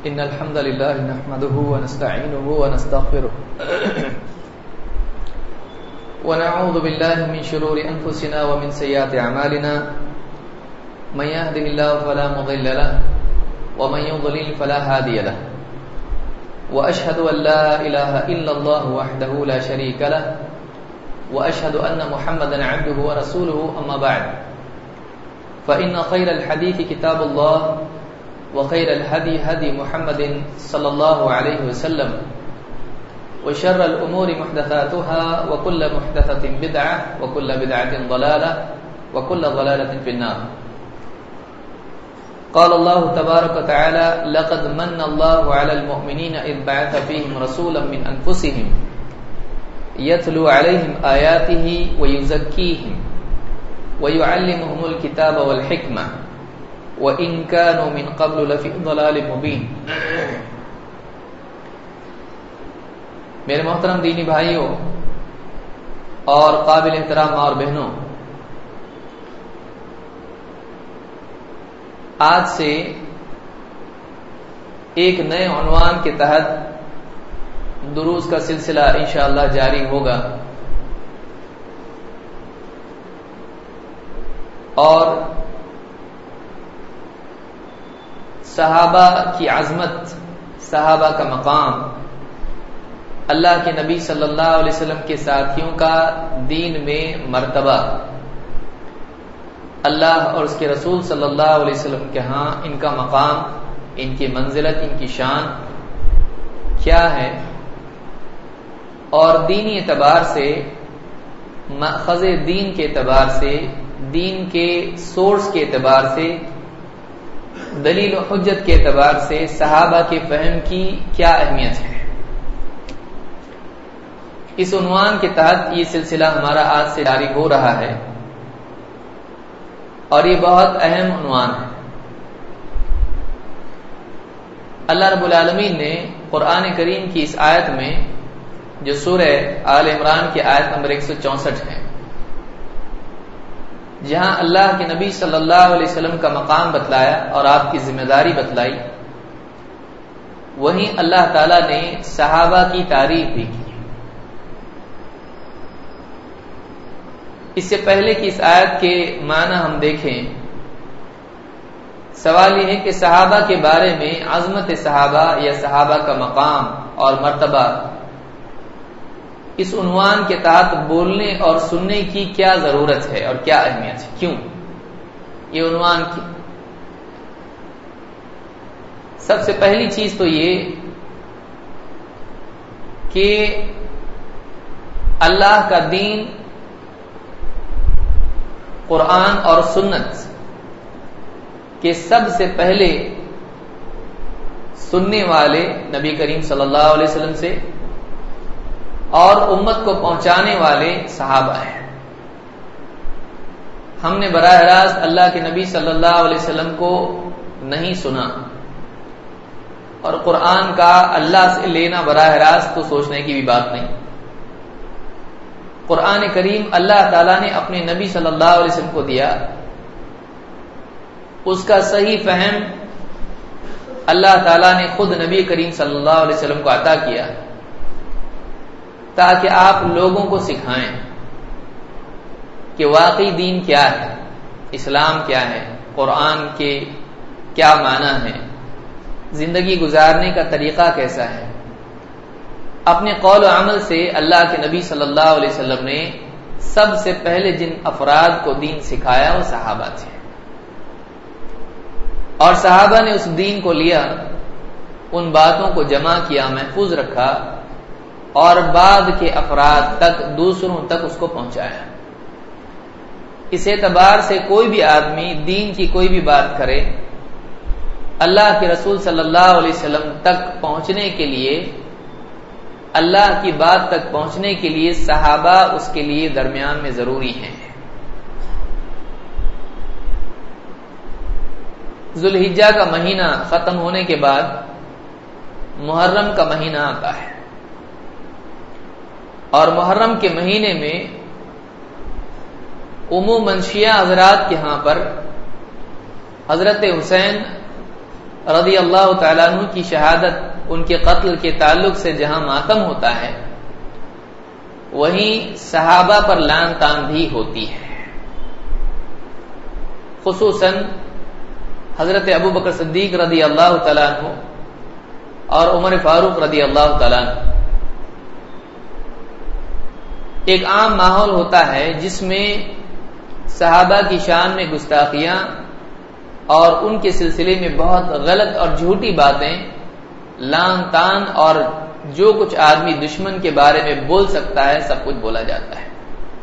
إن الحمد لله نحمده ونستعينه ونستغفره ونعوذ بالله من شرور أنفسنا ومن سيئات أعمالنا من يهده الله فلا مضل له ومن يضلل فلا هادي له وأشهد أن لا إله إلا الله وحده لا شريك له وأشهد أن محمدا عبده ورسوله أما بعد فإن خير الحديث كتاب الله وخير الهدي هدي محمد صلى الله عليه وسلم وشر الأمور محدثاتها وكل محدثة بدعة وكل بدعة ضلالة وكل ضلالة في النار. قال الله تبارك وتعالى لقد من الله على المؤمنين إذ بعث فيهم رسولا من أنفسهم يتلو عليهم آياته ويزكيهم ويعلمهم الكتاب والحكمة وَإِن كَانُوا مِن قَبْلُ لَفِي ضَلَالٍ مُبِينٍ. میرے محترم دینی بھائیوں اور قابل احترام ماں اور بہنوں، آج سے ایک نئے عنوان کے تحت دروس کا سلسلہ انشاءاللہ جاری ہوگا، اور صحابہ کی عظمت، صحابہ کا مقام، اللہ کے نبی صلی اللہ علیہ وسلم کے ساتھیوں کا دین میں مرتبہ، اللہ اور اس کے رسول صلی اللہ علیہ وسلم کے ہاں ان کا مقام، ان کی منزلت، ان کی شان کیا ہے، اور دینی اعتبار سے، مأخذ دین کے اعتبار سے، دین کے سورس کے اعتبار سے، دلیل و حجت کے اعتبار سے صحابہ کے فہم کی کیا اہمیت ہے۔ اس عنوان کے تحت یہ سلسلہ ہمارا آج سے جاری ہو رہا ہے، اور یہ بہت اہم عنوان ہے۔ اللہ رب العالمین نے قرآن کریم کی اس آیت میں، جو سورہ آل عمران کی آیت نمبر 164 ہے، جہاں اللہ کے نبی صلی اللہ علیہ وسلم کا مقام بتلایا اور آپ کی ذمہ داری بتلائی، وہیں اللہ تعالی نے صحابہ کی تعریف بھی کی۔ اس سے پہلے کہ اس آیت کے معنی ہم دیکھیں، سوال یہ ہے کہ صحابہ کے بارے میں عظمت صحابہ یا صحابہ کا مقام اور مرتبہ، اس عنوان کے تحت بولنے اور سننے کی کیا ضرورت ہے اور کیا اہمیت ہے، کیوں یہ عنوان کی؟ سب سے پہلی چیز تو یہ کہ اللہ کا دین، قرآن اور سنت کے سب سے پہلے سننے والے نبی کریم صلی اللہ علیہ وسلم سے اور امت کو پہنچانے والے صحابہ ہیں۔ ہم نے براہ راست اللہ کے نبی صلی اللہ علیہ وسلم کو نہیں سنا، اور قرآن کا اللہ سے لینا براہ راست تو سوچنے کی بھی بات نہیں۔ قرآن کریم اللہ تعالیٰ نے اپنے نبی صلی اللہ علیہ وسلم کو دیا، اس کا صحیح فہم اللہ تعالیٰ نے خود نبی کریم صلی اللہ علیہ وسلم کو عطا کیا، تاکہ آپ لوگوں کو سکھائیں کہ واقعی دین کیا ہے، اسلام کیا ہے، قرآن کے کیا معنی ہے، زندگی گزارنے کا طریقہ کیسا ہے۔ اپنے قول و عمل سے اللہ کے نبی صلی اللہ علیہ وسلم نے سب سے پہلے جن افراد کو دین سکھایا وہ صحابہ تھے، اور صحابہ نے اس دین کو لیا، ان باتوں کو جمع کیا، محفوظ رکھا، اور بعد کے افراد تک، دوسروں تک اس کو پہنچایا۔ اس اعتبار سے کوئی بھی آدمی دین کی کوئی بھی بات کرے، اللہ کے رسول صلی اللہ علیہ وسلم تک پہنچنے کے لیے، اللہ کی بات تک پہنچنے کے لیے صحابہ اس کے لیے درمیان میں ضروری ہیں۔ ذوالحجہ کا مہینہ ختم ہونے کے بعد محرم کا مہینہ آتا ہے، اور محرم کے مہینے میں عموماً شیعہ حضرات کے ہاں پر حضرت حسین رضی اللہ تعالیٰ عنہ کی شہادت، ان کے قتل کے تعلق سے جہاں ماتم ہوتا ہے، وہیں صحابہ پر لعن طعن بھی ہوتی ہے، خصوصاً حضرت ابو بکر صدیق رضی اللہ تعالیٰ عنہ اور عمر فاروق رضی اللہ تعالیٰ عنہ۔ ایک عام ماحول ہوتا ہے جس میں صحابہ کی شان میں گستاخیاں اور ان کے سلسلے میں بہت غلط اور جھوٹی باتیں، لعن طعن اور جو کچھ آدمی دشمن کے بارے میں بول سکتا ہے سب کچھ بولا جاتا ہے۔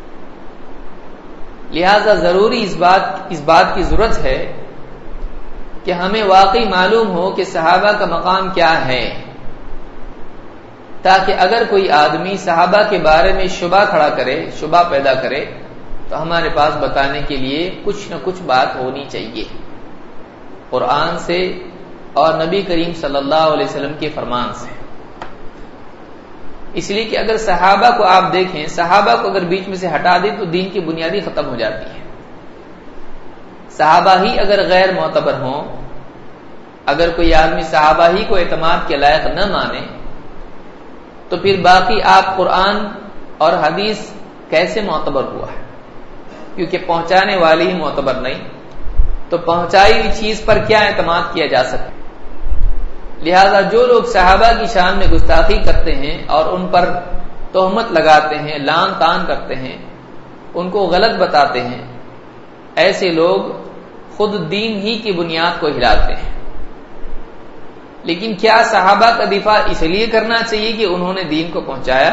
لہذا ضروری اس بات کی ضرورت ہے کہ ہمیں واقعی معلوم ہو کہ صحابہ کا مقام کیا ہے، تاکہ اگر کوئی آدمی صحابہ کے بارے میں شبہ پیدا کرے تو ہمارے پاس بتانے کے لیے کچھ نہ کچھ بات ہونی چاہیے، قرآن سے اور نبی کریم صلی اللہ علیہ وسلم کے فرمان سے۔ اس لیے کہ اگر صحابہ کو آپ دیکھیں، صحابہ کو اگر بیچ میں سے ہٹا دیں تو دین کی بنیادی ختم ہو جاتی ہے۔ صحابہ ہی اگر غیر معتبر ہوں، اگر کوئی آدمی صحابہ ہی کو اعتماد کے لائق نہ مانے، تو پھر باقی آپ قرآن اور حدیث کیسے معتبر ہوا ہے؟ کیونکہ پہنچانے والی ہی معتبر نہیں، تو پہنچائی ہوئی چیز پر کیا اعتماد کیا جا سکتا؟ لہذا جو لوگ صحابہ کی شان میں گستاخی کرتے ہیں اور ان پر تہمت لگاتے ہیں، لعن طعن کرتے ہیں، ان کو غلط بتاتے ہیں، ایسے لوگ خود دین ہی کی بنیاد کو ہلاتے ہیں۔ لیکن کیا صحابہ کا دفاع اس لیے کرنا چاہیے کہ انہوں نے دین کو پہنچایا؟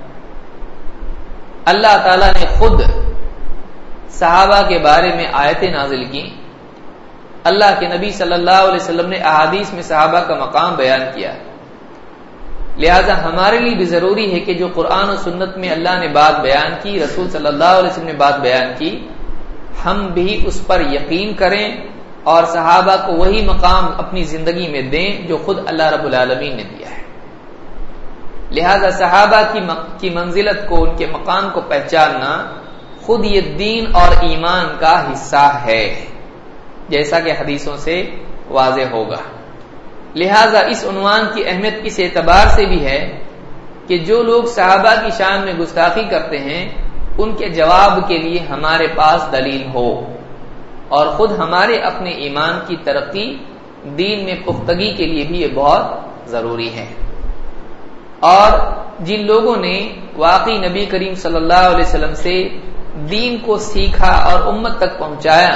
اللہ تعالیٰ نے خود صحابہ کے بارے میں آیتیں نازل کی، اللہ کے نبی صلی اللہ علیہ وسلم نے احادیث میں صحابہ کا مقام بیان کیا۔ لہذا ہمارے لیے بھی ضروری ہے کہ جو قرآن و سنت میں اللہ نے بات بیان کی، رسول صلی اللہ علیہ وسلم نے بات بیان کی، ہم بھی اس پر یقین کریں اور صحابہ کو وہی مقام اپنی زندگی میں دیں جو خود اللہ رب العالمین نے دیا ہے۔ لہذا صحابہ کی منزلت کو، ان کے مقام کو پہچاننا خود یہ دین اور ایمان کا حصہ ہے، جیسا کہ حدیثوں سے واضح ہوگا۔ لہذا اس عنوان کی اہمیت اس اعتبار سے بھی ہے کہ جو لوگ صحابہ کی شان میں گستاخی کرتے ہیں، ان کے جواب کے لیے ہمارے پاس دلیل ہو، اور خود ہمارے اپنے ایمان کی ترقی، دین میں پختگی کے لیے بھی یہ بہت ضروری ہے۔ اور جن لوگوں نے واقعی نبی کریم صلی اللہ علیہ وسلم سے دین کو سیکھا اور امت تک پہنچایا،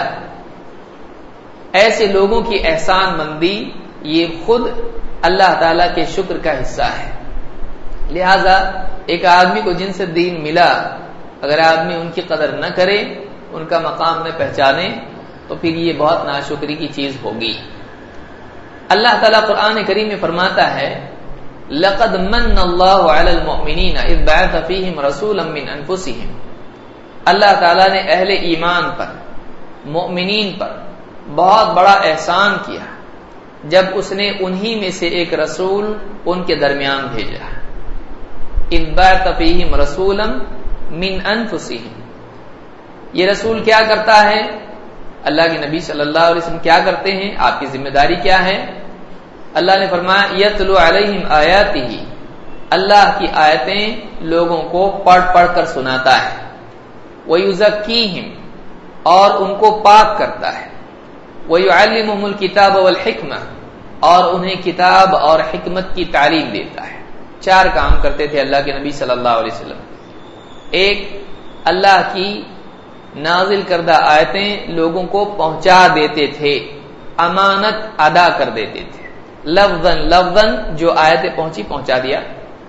ایسے لوگوں کی احسان مندی یہ خود اللہ تعالی کے شکر کا حصہ ہے۔ لہذا ایک آدمی کو جن سے دین ملا، اگر آدمی ان کی قدر نہ کرے، ان کا مقام نہ پہچانے، تو پھر یہ بہت ناشکری کی چیز ہوگی۔ اللہ تعالیٰ قرآن کریم میں فرماتا ہے، لَقَدْ مَنَّ اللَّهُ عَلَى الْمُؤْمِنِينَ إِذْ بَعَثَ فِيهِمْ رَسُولًا مِّنْ أَنفُسِهِمْ۔ اللہ تعالیٰ نے اہل ایمان پر، مؤمنین پر بہت بڑا احسان کیا جب اس نے انہی میں سے ایک رسول ان کے درمیان بھیجا۔ اذ بعث فیہم رسولا من انفسہم، یہ رسول کیا کرتا ہے؟ اللہ کے نبی صلی اللہ علیہ وسلم کیا کرتے ہیں؟ آپ کی ذمہ داری کیا ہے؟ اللہ نے فرمایا یتلو علیہم آیاتہ، اللہ کی آیتیں لوگوں کو پڑھ پڑھ کر سناتا ہے، ویزکیہم، اور ان کو پاک کرتا ہے، وَيُعَلِّمُهُمُ الْكِتَابَ وَالْحِكْمَةَ، اور انہیں کتاب اور حکمت کی تعلیم دیتا ہے۔ 4 کام کرتے تھے اللہ کے نبی صلی اللہ علیہ وسلم۔ ایک، اللہ کی نازل کردہ آیتیں لوگوں کو پہنچا دیتے تھے، امانت ادا کر دیتے تھے، لفظاً جو آیتیں پہنچا دیا۔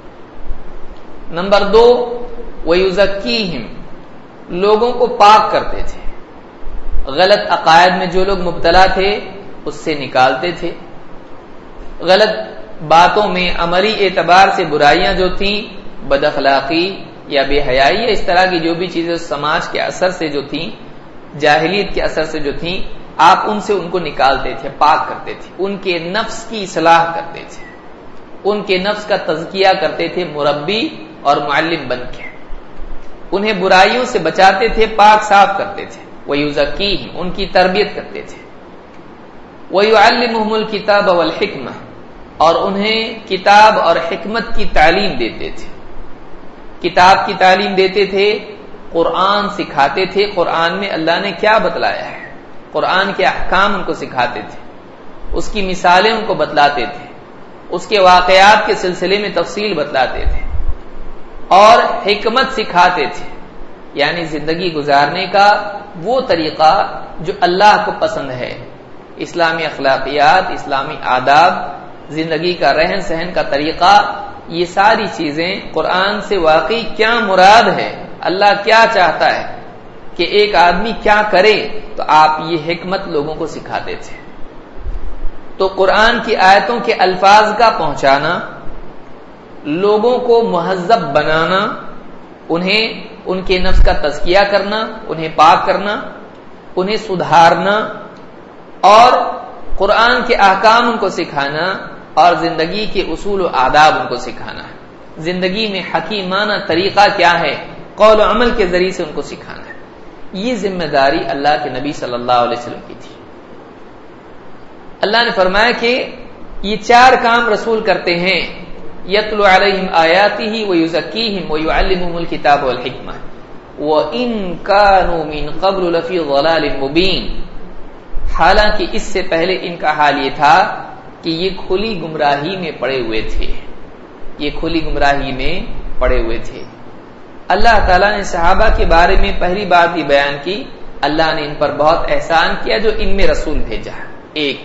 نمبر 2، وَيُزَكِّيهِمْ، لوگوں کو پاک کرتے تھے، غلط عقائد میں جو لوگ مبتلا تھے اس سے نکالتے تھے، غلط باتوں میں عملی اعتبار سے برائیاں جو تھیں، بد اخلاقی یا بے حیائی یا اس طرح کی جو بھی چیزیں سماج کے اثر سے جو تھیں، جاہلیت کے اثر سے جو تھیں، آپ ان سے ان کو نکالتے تھے، پاک کرتے تھے، ان کے نفس کی اصلاح کرتے تھے، ان کے نفس کا تزکیہ کرتے تھے مربی اور معلم بن کے، انہیں برائیوں سے بچاتے تھے، پاک صاف کرتے تھے، وَيُزَكِّيهِمْ، ان کی تربیت کرتے تھے۔ وَيُعَلِّمُهُمُ الْكِتَابَ وَالْحِكْمَةَ، اور انہیں کتاب اور حکمت کی تعلیم دیتے تھے. کتاب کی تعلیم دیتے تھے، قرآن سکھاتے تھے، قرآن میں اللہ نے کیا بتلایا ہے، قرآن کے احکام ان کو سکھاتے تھے، اس کی مثالیں ان کو بتلاتے تھے، اس کے واقعات کے سلسلے میں تفصیل بتلاتے تھے، اور حکمت سکھاتے تھے، یعنی زندگی گزارنے کا وہ طریقہ جو اللہ کو پسند ہے، اسلامی اخلاقیات، اسلامی آداب، زندگی کا رہن سہن کا طریقہ، یہ ساری چیزیں قرآن سے واقعی کیا مراد ہے، اللہ کیا چاہتا ہے کہ ایک آدمی کیا کرے، تو آپ یہ حکمت لوگوں کو سکھاتے تھے. تو قرآن کی آیتوں کے الفاظ کا پہنچانا، لوگوں کو مہذب بنانا، انہیں ان کے نفس کا تزکیہ کرنا، انہیں پاک کرنا، انہیں سدھارنا، اور قرآن کے احکام ان کو سکھانا، اور زندگی کے اصول و آداب ان کو سکھانا ہے. زندگی میں حکیمانہ طریقہ کیا ہے، قول و عمل کے ذریعے سے ان کو سکھانا ہے. یہ ذمہ داری اللہ کے نبی صلی اللہ علیہ وسلم کی تھی. اللہ نے فرمایا کہ یہ 4 کام رسول کرتے ہیں، یتلو علیہم آیاتہ ویزکیہم ویعلمہم الکتاب والحکمہ وَإِن كَانُوا مِن قَبْلُ لَفِي ضَلَالٍ مُبِينٍ. حالانکہ اس سے پہلے ان کا حال یہ تھا کہ یہ کھلی گمراہی میں پڑے ہوئے تھے، یہ کھلی گمراہی میں پڑے ہوئے تھے. اللہ تعالیٰ نے صحابہ کے بارے میں پہلی بات یہ بیان کی، اللہ نے ان پر بہت احسان کیا جو ان میں رسول بھیجا. 1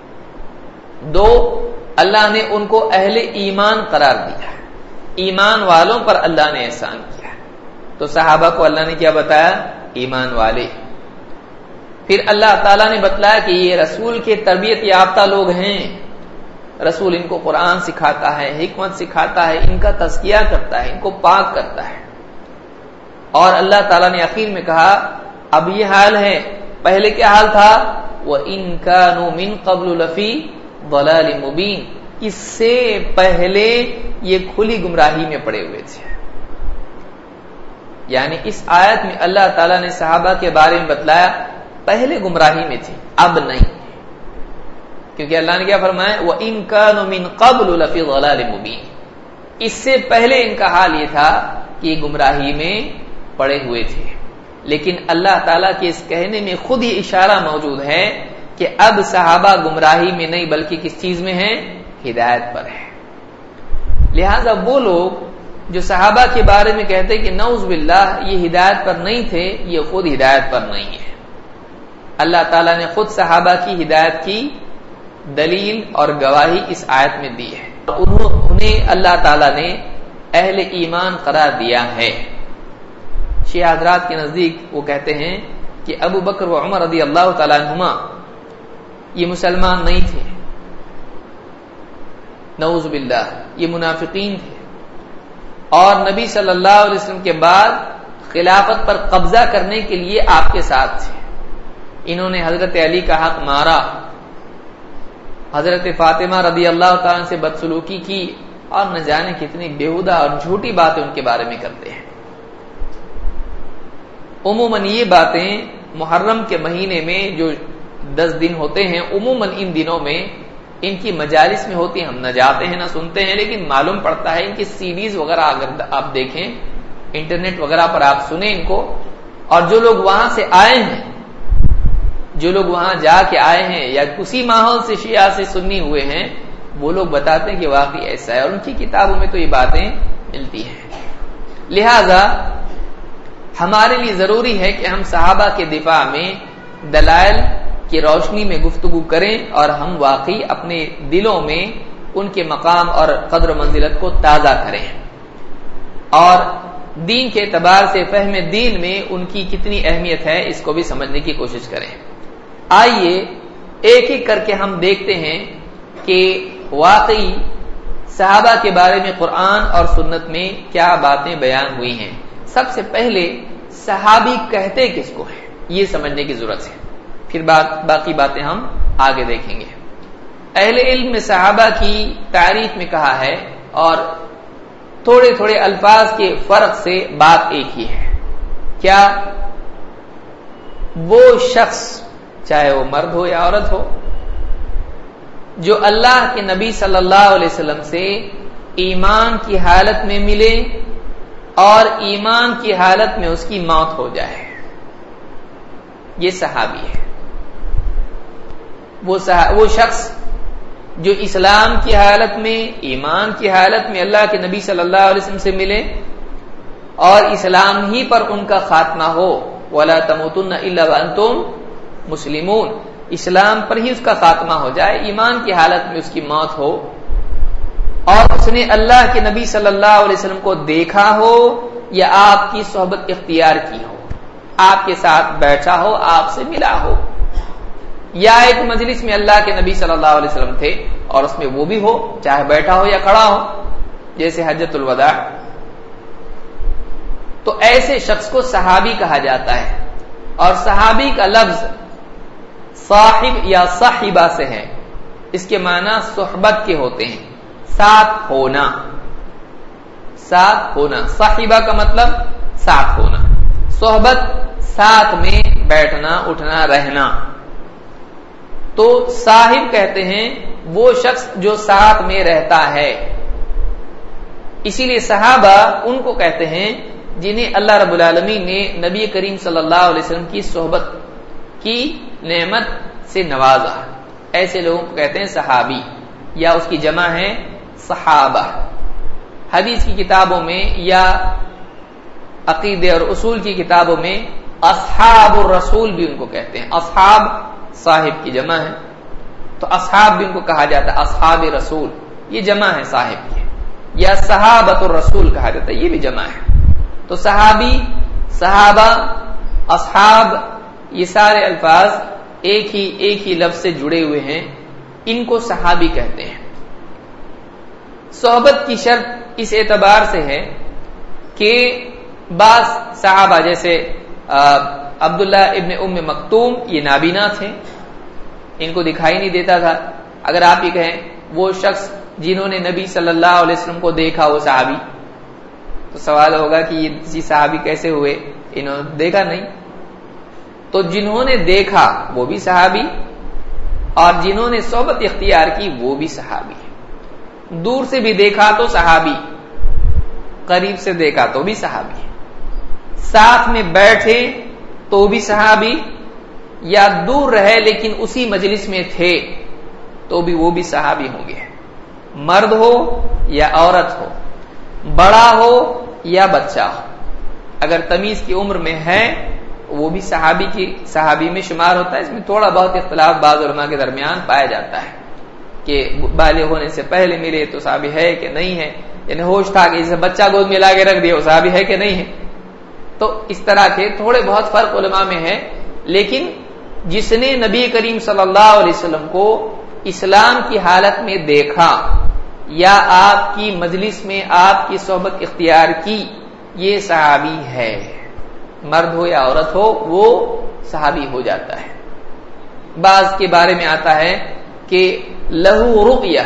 2 اللہ نے ان کو اہل ایمان قرار دیا، ایمان والوں پر اللہ نے احسان کیا. تو صحابہ کو اللہ نے کیا بتایا، ایمان والے. پھر اللہ تعالیٰ نے بتلایا کہ یہ رسول کے تربیت یافتہ لوگ ہیں، رسول ان کو قرآن سکھاتا ہے، حکمت سکھاتا ہے، ان کا تزکیہ کرتا ہے، ان کو پاک کرتا ہے. اور اللہ تعالیٰ نے اخیر میں کہا اب یہ حال ہے، پہلے کیا حال تھا، وَإِن كَانُوا مِن قَبْلُ لَفِي ضَلَالٍ مُبِينٍ، اس سے پہلے یہ کھلی گمراہی میں پڑے ہوئے تھے. یعنی اس آیت میں اللہ تعالیٰ نے صحابہ کے بارے میں بتلایا پہلے گمراہی میں تھے، اب نہیں، کیونکہ اللہ نے کیا فرمایا، وَإِن كَانُوا مِن قَبْلُ لَفِي ضَلَالٍ مُبِينٍ. اس سے پہلے ان کا حال یہ تھا کہ یہ گمراہی میں پڑے ہوئے تھے. لیکن اللہ تعالیٰ کے اس کہنے میں خود ہی اشارہ موجود ہے کہ اب صحابہ گمراہی میں نہیں بلکہ کس چیز میں ہیں، ہدایت پر ہے. لہذا وہ لوگ جو صحابہ کے بارے میں کہتے کہ نعوذ باللہ یہ ہدایت پر نہیں تھے، یہ خود ہدایت پر نہیں ہے. اللہ تعالیٰ نے خود صحابہ کی ہدایت کی دلیل اور گواہی اس آیت میں دی ہے. انہیں اللہ تعالیٰ نے اہل ایمان قرار دیا ہے. شیعہ حضرات کے نزدیک وہ کہتے ہیں کہ ابو بکر و عمر رضی اللہ تعالیٰ عنہما یہ مسلمان نہیں تھے، نعوذ باللہ یہ منافقین تھے، اور نبی صلی اللہ علیہ وسلم کے بعد خلافت پر قبضہ کرنے کے لیے آپ کے ساتھ تھے. انہوں نے حضرت علی کا حق مارا، حضرت فاطمہ رضی اللہ تعالیٰ سے بدسلوکی کی، اور نہ جانے کتنی بیہودہ اور جھوٹی باتیں ان کے بارے میں کرتے ہیں. عموماً یہ باتیں محرم کے مہینے میں جو 10 دن ہوتے ہیں، عموماً ان دنوں میں ان کی مجالس میں ہوتی ہیں، ہم نہ جاتے ہیں نہ سنتے ہیں، لیکن معلوم پڑتا ہے ان کی سیڈیز وغیرہ اگر آپ دیکھیں، انٹرنیٹ وغیرہ پر آپ سنیں ان کو. اور جو لوگ وہاں سے آئے ہیں، جو لوگ وہاں جا کے آئے ہیں یا اسی ماحول سے شیعہ سے سنی ہوئے ہیں، وہ لوگ بتاتے ہیں کہ واقعی ایسا ہے، اور ان کی کتابوں میں تو یہ باتیں ملتی ہیں. لہذا ہمارے لیے ضروری ہے کہ ہم صحابہ کے دفاع میں دلائل کی روشنی میں گفتگو کریں، اور ہم واقعی اپنے دلوں میں ان کے مقام اور قدر و منزلت کو تازہ کریں، اور دین کے اعتبار سے فہم دین میں ان کی کتنی اہمیت ہے اس کو بھی سمجھنے کی کوشش کریں. آئیے ایک ایک کر کے ہم دیکھتے ہیں کہ واقعی صحابہ کے بارے میں قرآن اور سنت میں کیا باتیں بیان ہوئی ہیں. سب سے پہلے صحابی کہتے کس کو ہیں یہ سمجھنے کی ضرورت ہے، پھر باقی باتیں ہم آگے دیکھیں گے. اہل علم میں صحابہ کی تعریف میں کہا ہے، اور تھوڑے تھوڑے الفاظ کے فرق سے بات ایک ہی ہے. کیا؟ وہ شخص چاہے وہ مرد ہو یا عورت ہو، جو اللہ کے نبی صلی اللہ علیہ وسلم سے ایمان کی حالت میں ملے اور ایمان کی حالت میں اس کی موت ہو جائے، یہ صحابی ہے۔ وہ شخص جو اسلام کی حالت میں، ایمان کی حالت میں اللہ کے نبی صلی اللہ علیہ وسلم سے ملے اور اسلام ہی پر ان کا خاتمہ ہو، وَلَا تَمُوتُنَّ إِلَّا وَأَنْتُمْ مُسْلِمُونَ، اسلام پر ہی اس کا خاتمہ ہو جائے، ایمان کی حالت میں اس کی موت ہو، اور اس نے اللہ کے نبی صلی اللہ علیہ وسلم کو دیکھا ہو یا آپ کی صحبت اختیار کی ہو، آپ کے ساتھ بیٹھا ہو، آپ سے ملا ہو، یا ایک مجلس میں اللہ کے نبی صلی اللہ علیہ وسلم تھے اور اس میں وہ بھی ہو، چاہے بیٹھا ہو یا کھڑا ہو، جیسے حجۃ الوداع، تو ایسے شخص کو صحابی کہا جاتا ہے۔ اور صحابی کا لفظ صاحب یا صاحبہ سے ہے، اس کے معنی صحبت کے ہوتے ہیں، ساتھ ہونا، ساتھ ہونا، صاحبہ کا مطلب ساتھ ہونا، صحبت ساتھ میں بیٹھنا اٹھنا رہنا، تو صاحب کہتے ہیں وہ شخص جو ساتھ میں رہتا ہے۔ اسی لیے صحابہ ان کو کہتے ہیں جنہیں اللہ رب العالمین نے نبی کریم صلی اللہ علیہ وسلم کی صحبت کی نعمت سے نوازا، ایسے لوگوں کو کہتے ہیں صحابی، یا اس کی جمع ہے صحابہ۔ حدیث کی کتابوں میں یا عقیدے اور اصول کی کتابوں میں اصحاب الرسول بھی ان کو کہتے ہیں، اصحاب صاحب کی جمع ہے، تو اصحاب بھی ان کو کہا جاتا ہے، اصحاب رسول یہ جمع ہے صاحب کی، یا صحابۃ الرسول کہا جاتا ہے، یہ بھی جمع ہے۔ تو صحابی، صحابہ، اصحاب، یہ سارے الفاظ ایک ہی لفظ سے جڑے ہوئے ہیں، ان کو صحابی کہتے ہیں۔ صحبت کی شرط اس اعتبار سے ہے کہ بعض صحابہ جیسے عبداللہ ابن ام مکتوم یہ نابینا تھے، ان کو دکھائی نہیں دیتا تھا۔ اگر آپ یہ کہیں وہ شخص جنہوں نے نبی صلی اللہ علیہ وسلم کو دیکھا وہ صحابی، تو سوال ہوگا کہ یہ صحابی کیسے ہوئے، انہوں نے دیکھا نہیں۔ تو جنہوں نے دیکھا وہ بھی صحابی، اور جنہوں نے صحبت اختیار کی وہ بھی صحابی، دور سے بھی دیکھا تو صحابی، قریب سے دیکھا تو بھی صحابی، ساتھ میں بیٹھے تو بھی صحابی، یا دور رہے لیکن اسی مجلس میں تھے تو بھی وہ بھی صحابی ہوں گے، مرد ہو یا عورت ہو، بڑا ہو یا بچہ ہو، اگر تمیز کی عمر میں ہے وہ بھی صحابی میں شمار ہوتا ہے۔ اس میں تھوڑا بہت اختلاف بعض علماء کے درمیان پایا جاتا ہے کہ بالغ ہونے سے پہلے ملے تو صحابی ہے کہ نہیں ہے، یعنی ہوش تھا کہ جیسے بچہ گود میں لا کے رکھ دیا وہ صحابی ہے کہ نہیں ہے، تو اس طرح کے تھوڑے بہت فرق علماء میں ہے۔ لیکن جس نے نبی کریم صلی اللہ علیہ وسلم کو اسلام کی حالت میں دیکھا یا آپ کی مجلس میں آپ کی صحبت اختیار کی، یہ صحابی ہے، مرد ہو یا عورت ہو وہ صحابی ہو جاتا ہے۔ بعض کے بارے میں آتا ہے کہ لہو رؤیہ،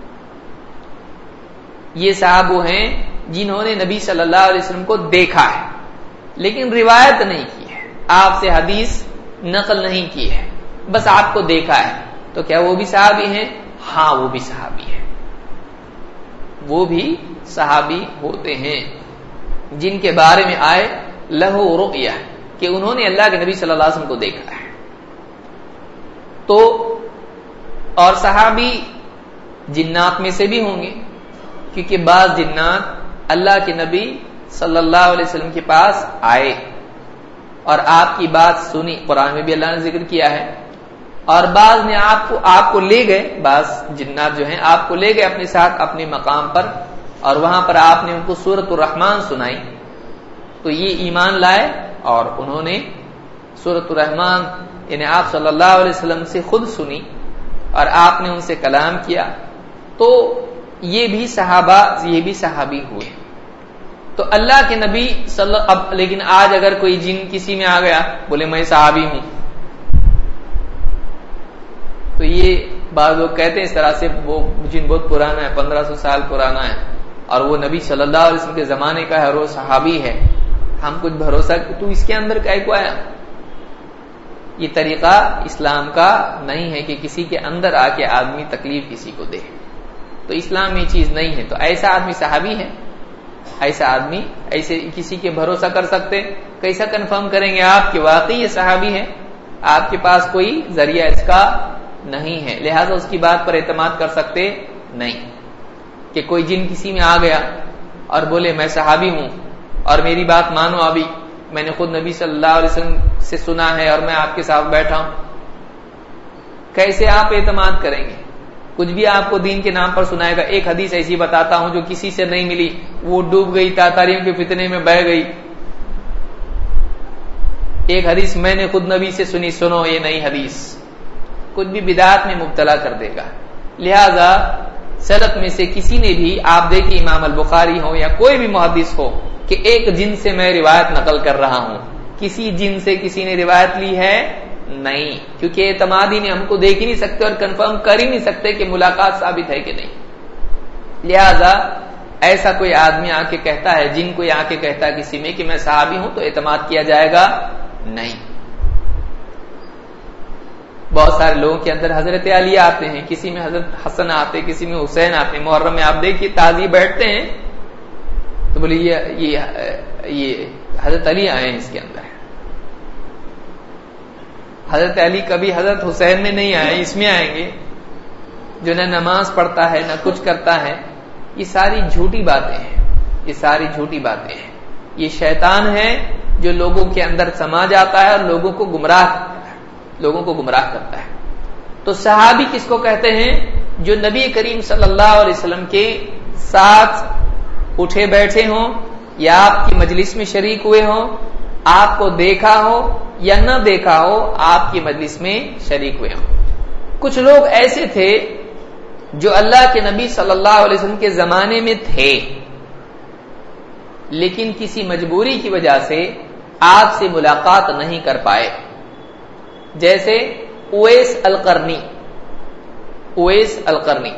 یہ صحابہ وہ ہیں جنہوں نے نبی صلی اللہ علیہ وسلم کو دیکھا ہے لیکن روایت نہیں کی ہے، آپ سے حدیث نقل نہیں کی ہے، بس آپ کو دیکھا ہے، تو کیا وہ بھی صحابی ہیں؟ ہاں وہ بھی صحابی ہیں، وہ بھی صحابی ہوتے ہیں جن کے بارے میں آئے لہو رؤیہ کہ انہوں نے اللہ کے نبی صلی اللہ علیہ وسلم کو دیکھا ہے۔ تو اور صحابی جنات میں سے بھی ہوں گے، کیونکہ بعض جنات اللہ کے نبی صلی اللہ علیہ وسلم کے پاس آئے اور آپ کی بات سنی، قرآن میں بھی اللہ نے ذکر کیا ہے، اور بعض نے آپ کو لے گئے، بعض جنات جو ہیں آپ کو لے گئے اپنے ساتھ اپنے مقام پر، اور وہاں پر آپ نے ان کو سورۃ الرحمن سنائی، تو یہ ایمان لائے اور انہوں نے سورۃ الرحمن یعنی آپ صلی اللہ علیہ وسلم سے خود سنی اور آپ نے ان سے کلام کیا، تو یہ بھی صحابی ہوئے۔ تو اللہ کے نبی لیکن آج اگر کوئی جن کسی میں آ گیا بولے میں صحابی ہوں، تو یہ بعض لوگ کہتے ہیں اس طرح سے وہ جن بہت پرانا ہے، 1500 سال پرانا ہے اور وہ نبی صلی اللہ علیہ وسلم کے زمانے کا ہے اور وہ صحابی ہے، ہم کچھ بھروسہ تو اس کے اندر کا کو آیا، یہ طریقہ اسلام کا نہیں ہے کہ کسی کے اندر آ کے آدمی تکلیف کسی کو دے، تو اسلام میں یہ چیز نہیں ہے۔ تو ایسا آدمی صحابی ہے؟ ایسا آدمی ایسے کسی کے بھروسہ کر سکتے؟ کیسا کنفرم کریں گے آپ کہ واقعی یہ صحابی ہے؟ آپ کے پاس کوئی ذریعہ اس کا نہیں ہے، لہذا اس کی بات پر اعتماد کر سکتے نہیں۔ کہ کوئی جن کسی میں آ گیا اور بولے میں صحابی ہوں اور میری بات مانو، ابھی میں نے خود نبی صلی اللہ علیہ وسلم سے سنا ہے اور میں آپ کے ساتھ بیٹھا ہوں، کیسے آپ اعتماد کریں گے؟ کچھ بھی آپ کو دین کے نام پر سنائے گا۔ ایک حدیث ایسی بتاتا ہوں جو کسی سے نہیں ملی، وہ ڈوب گئی، تاتاریوں کے فتنے میں بہہ گئی۔ ایک حدیث میں نے خود نبی سے سنی، سنو یہ نئی حدیث، کچھ بھی بدعات میں مبتلا کر دے گا۔ لہذا سلف میں سے کسی نے بھی، آپ دیکھیں امام البخاری ہو یا کوئی بھی محدث ہو، کہ ایک جن سے میں روایت نقل کر رہا ہوں، کسی جن سے کسی نے روایت لی ہے؟ نہیں، کیونکہ اعتماد ہی نہیں، ہم کو دیکھ ہی نہیں سکتے اور کنفرم کر ہی نہیں سکتے کہ ملاقات ثابت ہے کہ نہیں۔ لہذا ایسا کوئی آدمی آ کے کہتا ہے، جن کوئی آ کے کہتا ہے کسی میں کہ میں صحابی ہوں، تو اعتماد کیا جائے گا نہیں۔ بہت سارے لوگوں کے اندر حضرت علی آتے ہیں، کسی میں حضرت حسن آتے، کسی میں حسین آتے ہیں۔ محرم میں آپ دیکھیے تعزیے بیٹھتے ہیں تو بولے یہ حضرت علی آئے ہیں اس کے اندر، حضرت علی کبھی حضرت حسین میں نہیں آئے، اس میں آئیں گے، جو نہ نماز پڑھتا ہے نہ کچھ کرتا ہے۔ یہ ساری جھوٹی باتیں ہیں، یہ ساری جھوٹی باتیں ہیں۔ یہ شیطان ہے جو لوگوں کے اندر سما جاتا ہے اور لوگوں کو گمراہ کرتا ہے۔ تو صحابی کس کو کہتے ہیں؟ جو نبی کریم صلی اللہ علیہ وسلم کے ساتھ اٹھے بیٹھے ہوں یا آپ کی مجلس میں شریک ہوئے ہوں، آپ کو دیکھا ہو یا نہ دیکھا ہو، آپ کی مجلس میں شریک ہوئے ہوں۔ کچھ لوگ ایسے تھے جو اللہ کے نبی صلی اللہ علیہ وسلم کے زمانے میں تھے، لیکن کسی مجبوری کی وجہ سے آپ سے ملاقات نہیں کر پائے، جیسے اویس القرنی۔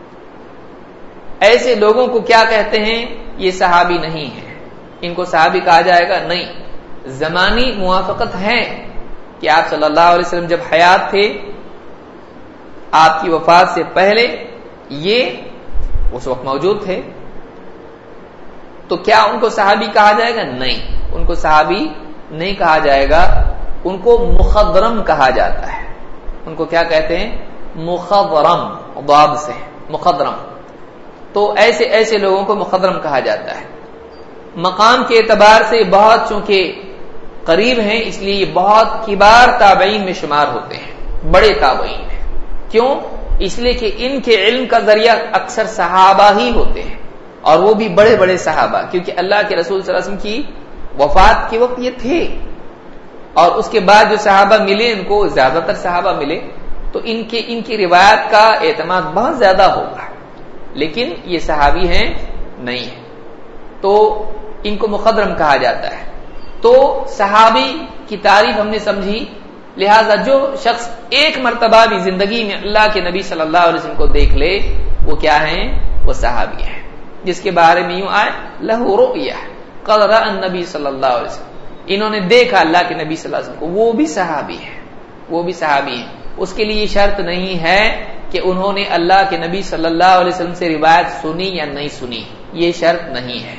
ایسے لوگوں کو کیا کہتے ہیں؟ یہ صحابی نہیں ہے، ان کو صحابی کہا جائے گا نہیں۔ زمانی موافقت ہے کہ آپ صلی اللہ علیہ وسلم جب حیات تھے، آپ کی وفات سے پہلے یہ اس وقت موجود تھے، تو کیا ان کو صحابی کہا جائے گا؟ نہیں، ان کو صحابی نہیں کہا جائے گا، ان کو مخضرم کہا جاتا ہے۔ ان کو کیا کہتے ہیں؟ مخضرم، ضاد سے مخضرم۔ تو ایسے لوگوں کو مخضرم کہا جاتا ہے۔ مقام کے اعتبار سے بہت چونکہ قریب ہیں، اس لیے یہ بہت کبار تابعین میں شمار ہوتے ہیں، بڑے تابعین ہیں۔ کیوں؟ اس لیے کہ ان کے علم کا ذریعہ اکثر صحابہ ہی ہوتے ہیں، اور وہ بھی بڑے بڑے صحابہ، کیونکہ اللہ کے رسول صلی اللہ علیہ وسلم کی وفات کے وقت یہ تھے، اور اس کے بعد جو صحابہ ملے ان کو زیادہ تر صحابہ ملے، تو ان کی روایت کا اعتماد بہت زیادہ ہوگا، لیکن یہ صحابی ہیں نہیں ہے، تو ان کو مخضرم کہا جاتا ہے۔ تو صحابی کی تعریف ہم نے سمجھی، لہذا جو شخص ایک مرتبہ بھی زندگی میں اللہ کے نبی صلی اللہ علیہ وسلم کو دیکھ لے، وہ کیا ہیں؟ وہ صحابی ہیں، جس کے بارے میں یوں آئے لہو رؤیہ قد رأى النبی صلی اللہ علیہ وسلم، انہوں نے دیکھا اللہ کے نبی صلی اللہ علیہ وسلم کو، وہ بھی صحابی ہیں، وہ بھی صحابی ہیں۔ اس کے لیے شرط نہیں ہے کہ انہوں نے اللہ کے نبی صلی اللہ علیہ وسلم سے روایت سنی یا نہیں سنی، یہ شرط نہیں ہے۔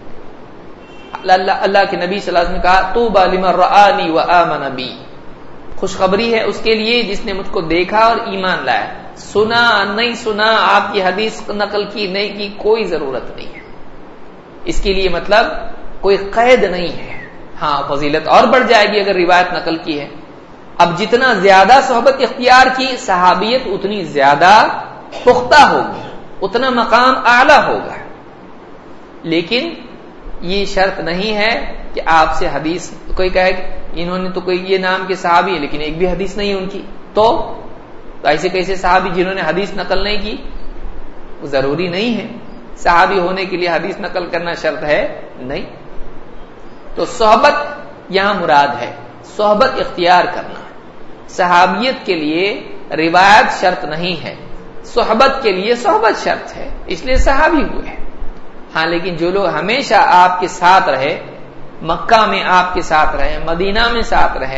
اللہ کے نبی صلی اللہ علیہ وسلم نے کہا طوبی لمن رآنی وآمن بی، خوشخبری ہے اس کے لیے جس نے مجھ کو دیکھا اور ایمان لایا۔ سنا نہیں سنا، آپ کی حدیث نقل کی نہیں کی، کوئی ضرورت نہیں ہے، اس کے لیے مطلب کوئی قید نہیں ہے۔ ہاں فضیلت اور بڑھ جائے گی اگر روایت نقل کی ہے۔ اب جتنا زیادہ صحبت اختیار کی، صحابیت اتنی زیادہ پختہ ہوگی، اتنا مقام اعلیٰ ہوگا، لیکن یہ شرط نہیں ہے کہ آپ سے حدیث کوئی کہے انہوں نے تو کوئی یہ نام کے صحابی ہے لیکن ایک بھی حدیث نہیں ان کی، تو ایسے کیسے صحابی جنہوں نے حدیث نقل نہیں کی؟ وہ ضروری نہیں ہے، صحابی ہونے کے لیے حدیث نقل کرنا شرط ہے نہیں۔ تو صحبت یہاں مراد ہے، صحبت اختیار کرنا۔ صحابیت کے لیے روایت شرط نہیں ہے، صحبت کے لیے صحبت شرط ہے، اس لیے صحابی ہوئے۔ ہاں لیکن جو لوگ ہمیشہ آپ کے ساتھ رہے، مکہ میں آپ کے ساتھ رہے، مدینہ میں ساتھ رہے،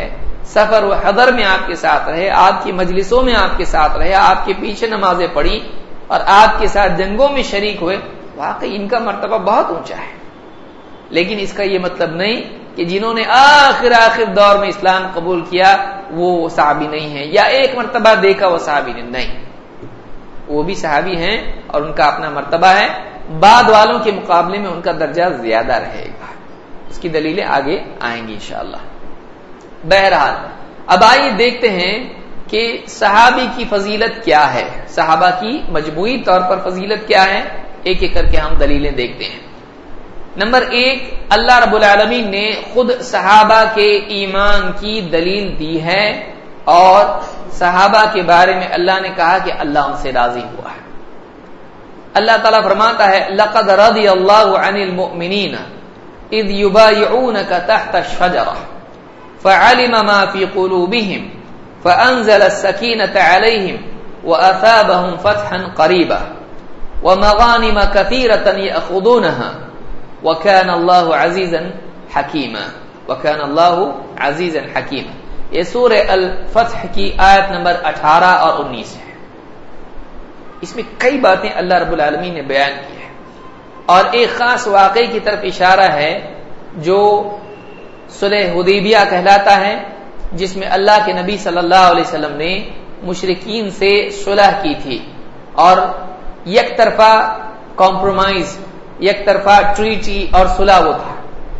سفر و حضر میں آپ کے ساتھ رہے، آپ کی مجلسوں میں آپ کے ساتھ رہے، آپ کے پیچھے نمازیں پڑھی اور آپ کے ساتھ جنگوں میں شریک ہوئے، واقعی ان کا مرتبہ بہت اونچا ہے۔ لیکن اس کا یہ مطلب نہیں کہ جنہوں نے آخر دور میں اسلام قبول کیا وہ صحابی نہیں ہیں، یا ایک مرتبہ دیکھا وہ صحابی نہیں، وہ بھی صحابی ہیں اور ان کا اپنا مرتبہ ہے، بعد والوں کے مقابلے میں ان کا درجہ زیادہ رہے گا۔ اس کی دلیلیں آگے آئیں گی انشاءاللہ۔ بہرحال اب آئیے دیکھتے ہیں کہ صحابی کی فضیلت کیا ہے، صحابہ کی مجموعی طور پر فضیلت کیا ہے، ایک ایک کر کے ہم دلیلیں دیکھتے ہیں۔ نمبر 1، اللہ رب العالمین نے خود صحابہ کے ایمان کی دلیل دی ہے، اور صحابہ کے بارے میں اللہ نے کہا کہ اللہ ان سے راضی ہوا ہے۔ اللہ تعالیٰ فرماتا ہے لَقَدْ رَضِيَ اللَّهُ عَنِ الْمُؤْمِنِينَ إِذْ يُبَايِعُونَكَ تَحْتَ الشَّجَرَةِ فَعَلِمَ مَا فِي قُلُوبِهِمْ فَأَنزَلَ السَّكِينَةَ عَلَيْهِمْ وَأَثَابَهُمْ فَتْحًا قَرِيبًا وَمَغَانِمَ كَثِيرَةً يَأْخُذُونَهَا وَكَانَ اللَّهُ عَزِيزًا حَكِيمًا وَكَانَ اللَّهُ عَزِيزًا حَكِيمًا۔ یہ سورہ الفتح کی آیت نمبر 18 اور 19 ہے۔ اس میں کئی باتیں اللہ رب العالمین نے بیان کی ہے، اور ایک خاص واقعے کی طرف اشارہ ہے جو صلح حدیبیہ کہلاتا ہے، جس میں اللہ کے نبی صلی اللہ علیہ وسلم نے مشرکین سے صلح کی تھی، اور یک طرفہ کمپرومائز، یک طرفہ ٹریٹی اور صلح وہ تھا۔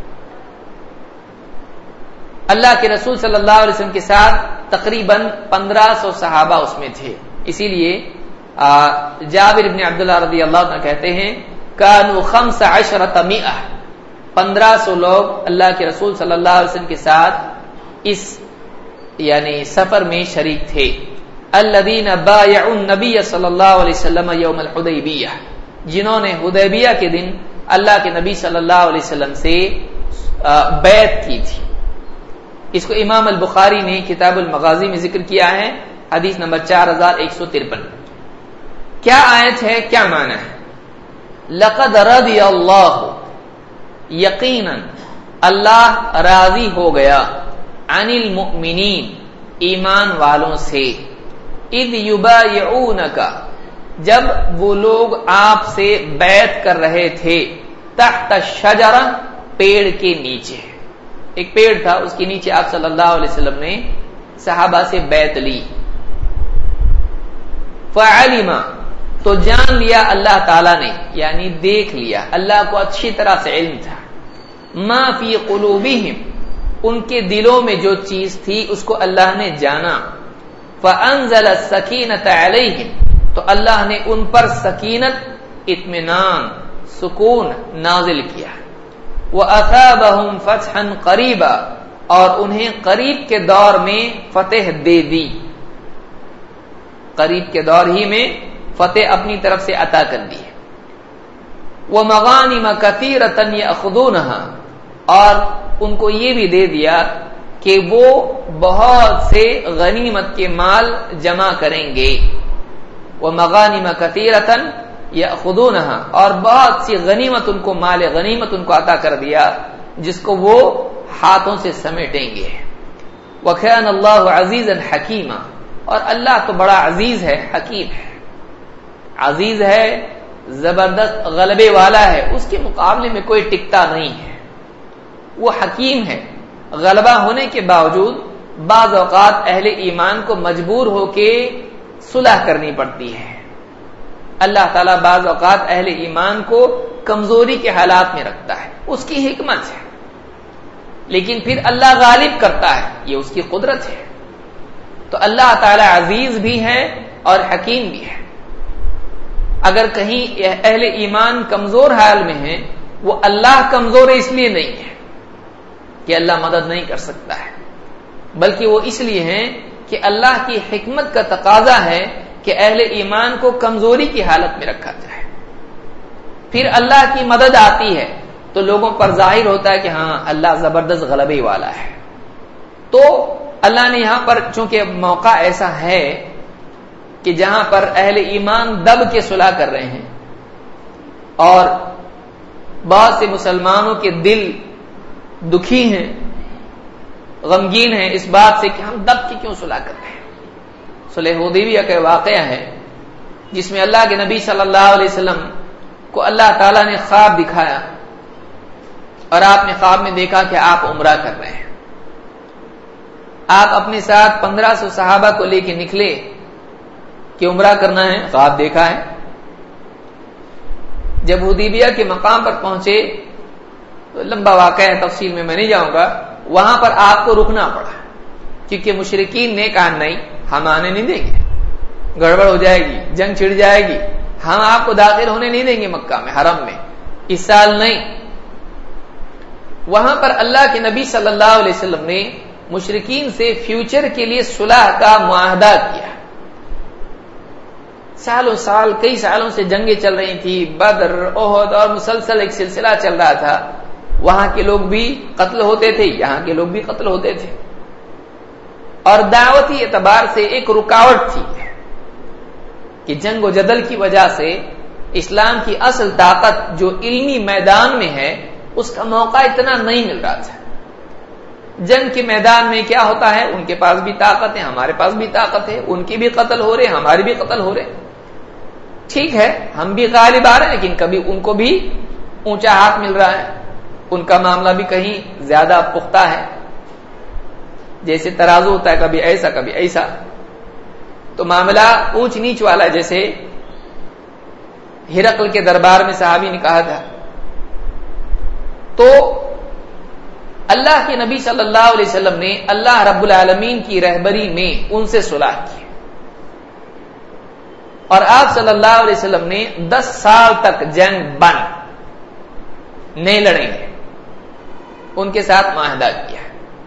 اللہ کے رسول صلی اللہ علیہ وسلم کے ساتھ تقریباً 1500 صحابہ اس میں تھے، اسی لیے جابر بن عبداللہ رضی اللہ عنہ کہتے ہیں کانوا 1500 1500 لوگ اللہ کے رسول صلی اللہ علیہ وسلم کے ساتھ اس یعنی سفر میں شریک تھے۔ الذین بایعوا النبی صلی اللہ علیہ وسلم یوم الحدیبیہ، جنہوں نے حدیبیہ کے دن اللہ کے نبی صلی اللہ علیہ وسلم سے بیعت کی تھی۔ اس کو امام البخاری نے کتاب المغازی میں ذکر کیا ہے، حدیث نمبر 4153۔ کیا آیت ہے، کیا معنی ہے؟ لقد رضی اللہ، یقیناً اللہ راضی ہو گیا، عن المؤمنین، ایمان والوں سے، اذ یبایعونک، جب وہ لوگ آپ سے بیعت کر رہے تھے، تحت الشجرہ، پیڑ کے نیچے۔ ایک پیڑ تھا، اس کے نیچے آپ صلی اللہ علیہ وسلم نے صحابہ سے بیعت لی۔ فعلم، تو جان لیا اللہ تعالی نے، یعنی دیکھ لیا، اللہ کو اچھی طرح سے علم تھا، ما فی قلوبہم، ان کے دلوں میں جو چیز تھی اس کو اللہ نے جانا۔ فانزل السکینۃ علیہم، تو اللہ نے ان پر سکینت، اطمینان، سکون نازل کیا۔ وَأَثَابَهُمْ فَتْحًا قَرِيبًا، اور انہیں قریب کے دور میں فتح دے دی، قریب کے دور ہی میں فتح اپنی طرف سے عطا کر دی۔ وَمَغَانِمَ كَثِيرَةً يَأْخُذُونَهَا، اور ان کو یہ بھی دے دیا کہ وہ بہت سے غنیمت کے مال جمع کریں گے۔ وَمَغَانِمَ كَثِيرَةً یأخذونها، اور بہت سی غنیمت ان کو، مال غنیمت ان کو عطا کر دیا جس کو وہ ہاتھوں سے سمیٹیں گے۔ وَكَانَ اللَّهُ عَزِيزًا حَكِيمًا، اور اللہ تو بڑا عزیز ہے، حکیم ہے۔ عزیز ہے، زبردست غلبے والا ہے، اس کے مقابلے میں کوئی ٹکتا نہیں ہے۔ وہ حکیم ہے، غلبہ ہونے کے باوجود بعض اوقات اہل ایمان کو مجبور ہو کے صلح کرنی پڑتی ہے۔ اللہ تعالیٰ بعض اوقات اہل ایمان کو کمزوری کے حالات میں رکھتا ہے، اس کی حکمت ہے، لیکن پھر اللہ غالب کرتا ہے، یہ اس کی قدرت ہے۔ تو اللہ تعالیٰ عزیز بھی ہے اور حکیم بھی ہے۔ اگر کہیں اہل ایمان کمزور حال میں ہیں، وہ اللہ کمزور اس لیے نہیں ہے کہ اللہ مدد نہیں کر سکتا ہے، بلکہ وہ اس لیے ہیں کہ اللہ کی حکمت کا تقاضا ہے کہ اہل ایمان کو کمزوری کی حالت میں رکھا جائے، پھر اللہ کی مدد آتی ہے تو لوگوں پر ظاہر ہوتا ہے کہ ہاں اللہ زبردست غلبے والا ہے۔ تو اللہ نے یہاں پر چونکہ موقع ایسا ہے کہ جہاں پر اہل ایمان دب کے صلح کر رہے ہیں اور بہت سے مسلمانوں کے دل دکھی ہیں، غمگین ہیں اس بات سے کہ ہم دب کے کیوں صلح کرتے ہیں۔ صلح حدیبیہ کا واقعہ ہے جس میں اللہ کے نبی صلی اللہ علیہ وسلم کو اللہ تعالیٰ نے خواب دکھایا اور آپ نے خواب میں دیکھا کہ آپ عمرہ کر رہے ہیں۔ آپ اپنے ساتھ 1500 صحابہ کو لے کے نکلے کہ عمرہ کرنا ہے، خواب دیکھا ہے۔ جب حدیبیہ کے مقام پر پہنچے تو لمبا واقعہ ہے، تفصیل میں نہیں جاؤں گا، وہاں پر آپ کو رکنا پڑا کیونکہ مشرکین نے کہا نہیں ہم آنے نہیں دیں گے، گڑبڑ ہو جائے گی، جنگ چھڑ جائے گی، ہم آپ کو داخل ہونے نہیں دیں گے مکہ میں، حرم میں، اس سال نہیں۔ وہاں پر اللہ کے نبی صلی اللہ علیہ وسلم نے مشرکین سے فیوچر کے لیے صلح کا معاہدہ کیا۔ سالوں سال، کئی سالوں سے جنگیں چل رہی تھی، بدر، احد، اور مسلسل ایک سلسلہ چل رہا تھا۔ وہاں کے لوگ بھی قتل ہوتے تھے، یہاں کے لوگ بھی قتل ہوتے تھے، اور دعوتی اعتبار سے ایک رکاوٹ تھی کہ جنگ و جدل کی وجہ سے اسلام کی اصل طاقت جو علمی میدان میں ہے اس کا موقع اتنا نہیں مل رہا تھا۔ جنگ کے میدان میں کیا ہوتا ہے، ان کے پاس بھی طاقت ہے، ہمارے پاس بھی طاقت ہے، ان کے بھی قتل ہو رہے، ہمارے بھی قتل ہو رہے، ٹھیک ہے ہم بھی غالب آ رہے ہیں، لیکن کبھی ان کو بھی اونچا ہاتھ مل رہا ہے، ان کا معاملہ بھی کہیں زیادہ پختہ ہے، جیسے ترازو ہوتا ہے کبھی ایسا کبھی ایسا، تو معاملہ اونچ نیچ والا، جیسے ہرقل کے دربار میں صحابی نے کہا تھا۔ تو اللہ کے نبی صلی اللہ علیہ وسلم نے اللہ رب العالمین کی رہبری میں ان سے صلح کی، اور آپ صلی اللہ علیہ وسلم نے 10 سال تک جنگ بند نہیں لڑیں گے، ان کے ساتھ معاہدہ کیا۔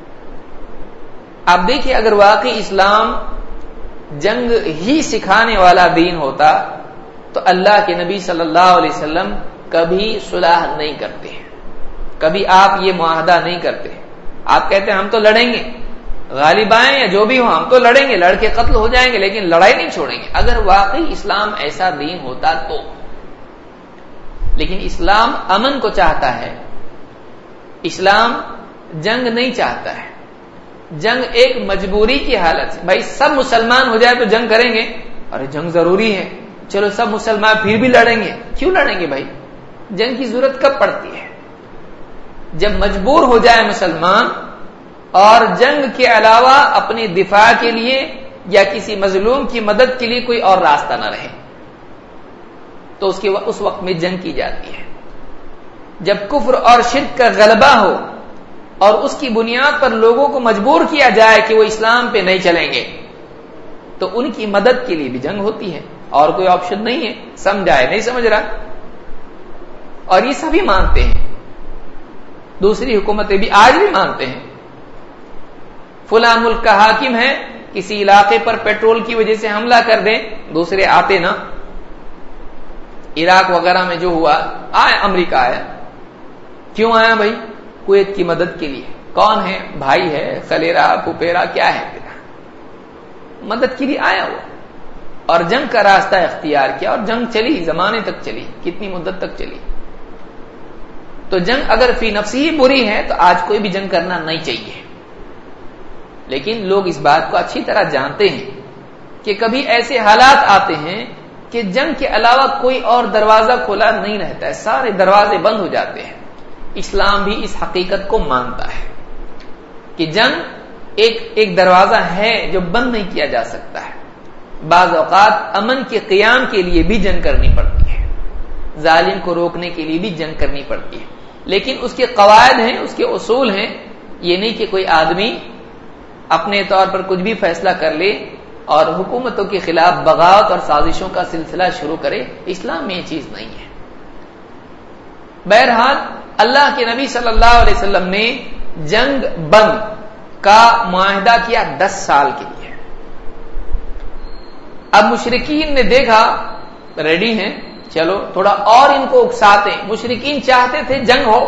آپ دیکھیے اگر واقعی اسلام جنگ ہی سکھانے والا دین ہوتا تو اللہ کے نبی صلی اللہ علیہ وسلم کبھی صلح نہیں کرتے، کبھی آپ یہ معاہدہ نہیں کرتے۔ آپ کہتے ہیں ہم تو لڑیں گے، غالب آئیں یا جو بھی ہو ہم تو لڑیں گے، لڑ کے قتل ہو جائیں گے، لیکن لڑائی نہیں چھوڑیں گے۔ اگر واقعی اسلام ایسا دین ہوتا تو، لیکن اسلام امن کو چاہتا ہے، اسلام جنگ نہیں چاہتا ہے۔ جنگ ایک مجبوری کی حالت ہے، بھائی سب مسلمان ہو جائے تو جنگ کریں گے، ارے جنگ ضروری ہے، چلو سب مسلمان پھر بھی لڑیں گے، کیوں لڑیں گے بھائی؟ جنگ کی ضرورت کب پڑتی ہے؟ جب مجبور ہو جائے مسلمان اور جنگ کے علاوہ اپنے دفاع کے لیے یا کسی مظلوم کی مدد کے لیے کوئی اور راستہ نہ رہے، تو اس وقت میں جنگ کی جاتی ہے۔ جب کفر اور شرک کا غلبہ ہو اور اس کی بنیاد پر لوگوں کو مجبور کیا جائے کہ وہ اسلام پہ نہیں چلیں گے، تو ان کی مدد کے لیے بھی جنگ ہوتی ہے، اور کوئی آپشن نہیں ہے۔ سمجھائے نہیں سمجھ رہا؟ اور یہ سبھی مانتے ہیں، دوسری حکومتیں بھی آج بھی مانتے ہیں۔ فلاں ملک کا حاکم ہے، کسی علاقے پر پیٹرول کی وجہ سے حملہ کر دیں، دوسرے آتے نا، عراق وغیرہ میں جو ہوا، آیا امریکہ آیا، کیوں آیا بھائی؟ کویت کی مدد کے لیے۔ کون ہے؟ بھائی ہے، خلیرا، پھپھیرا، کیا ہے تیرا؟ مدد کے لیے آیا وہ، اور جنگ کا راستہ اختیار کیا، اور جنگ چلی، زمانے تک چلی، کتنی مدت تک چلی۔ تو جنگ اگر فی نفسی ہی بری ہے تو آج کوئی بھی جنگ کرنا نہیں چاہیے، لیکن لوگ اس بات کو اچھی طرح جانتے ہیں کہ کبھی ایسے حالات آتے ہیں کہ جنگ کے علاوہ کوئی اور دروازہ کھلا نہیں رہتا ہے، سارے دروازے بند ہو جاتے ہیں۔ اسلام بھی اس حقیقت کو مانتا ہے کہ جنگ ایک دروازہ ہے جو بند نہیں کیا جا سکتا ہے۔ بعض اوقات امن کے قیام کے لیے بھی جنگ کرنی پڑتی ہے، ظالم کو روکنے کے لیے بھی جنگ کرنی پڑتی ہے، لیکن اس کے قواعد ہیں، اس کے اصول ہیں۔ یہ نہیں کہ کوئی آدمی اپنے طور پر کچھ بھی فیصلہ کر لے اور حکومتوں کے خلاف بغاوت اور سازشوں کا سلسلہ شروع کرے، اسلام میں یہ چیز نہیں ہے۔ بہرحال اللہ کے نبی صلی اللہ علیہ وسلم نے جنگ بند کا معاہدہ کیا 10 سال کے لیے۔ اب مشرکین نے دیکھا ریڈی ہیں، چلو تھوڑا اور ان کو اکساتے ہیں۔ مشرکین چاہتے تھے جنگ ہو،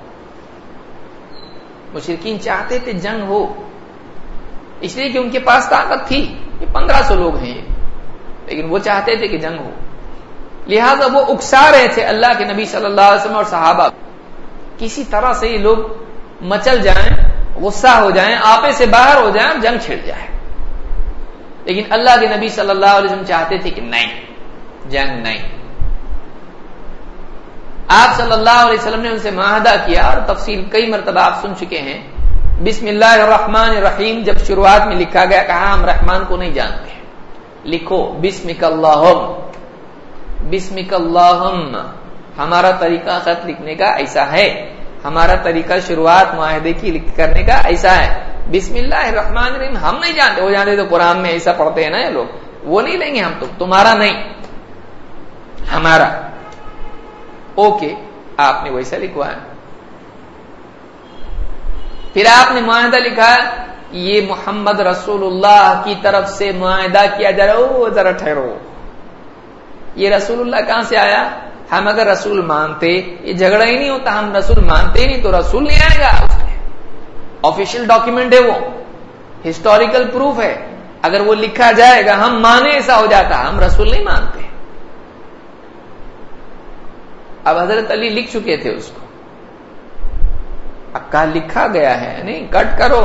مشرکین چاہتے تھے جنگ ہو، اس لیے کہ ان کے پاس طاقت تھی، یہ 1500 لوگ ہیں، لیکن وہ چاہتے تھے کہ جنگ ہو، لہذا وہ اکسا رہے تھے اللہ کے نبی صلی اللہ علیہ وسلم اور صحابہ، کسی طرح سے یہ لوگ مچل جائیں، غصہ ہو جائیں، آپے سے باہر ہو جائیں، جنگ چھڑ جائے. لیکن اللہ کے نبی صلی اللہ علیہ وسلم چاہتے تھے کہ نہیں، جنگ نہیں. آپ صلی اللہ علیہ وسلم نے ان سے معاہدہ کیا، اور تفصیل کئی مرتبہ آپ سن چکے ہیں. بسم اللہ الرحمن الرحیم جب شروعات میں لکھا گیا، کہا ہم رحمان کو نہیں جانتے، لکھو بسمک اللہم، بسمک اللہم. ہمارا طریقہ خط لکھنے کا ایسا ہے، ہمارا طریقہ شروعات معاہدے کی کرنے کا ایسا ہے. بسم اللہ الرحمن الرحیم ہم نہیں جانتے، وہ جانتے تو قرآن میں ایسا پڑھتے ہیں نا یہ لوگ، وہ نہیں لیں گے ہم، تمہارا نہیں، ہمارا. اوکے، آپ نے ویسا لکھوایا. پھر آپ نے معاہدہ لکھا، یہ محمد رسول اللہ کی طرف سے معاہدہ کیا جا رہا. ذرا ٹھہرو، یہ رسول اللہ کہاں سے آیا؟ ہم اگر رسول مانتے یہ جھگڑا ہی نہیں ہوتا. ہم رسول مانتے ہی نہیں تو رسول نہیں آئے گا. آفیشیل ڈاکیومنٹ ہے، وہ ہسٹوریکل پروف ہے. اگر وہ لکھا جائے گا ہم مانے، ایسا ہو جاتا. ہم رسول نہیں مانتے. اب حضرت علی لکھ چکے تھے اس کو، اب کہا لکھا گیا ہے نہیں، کٹ کرو.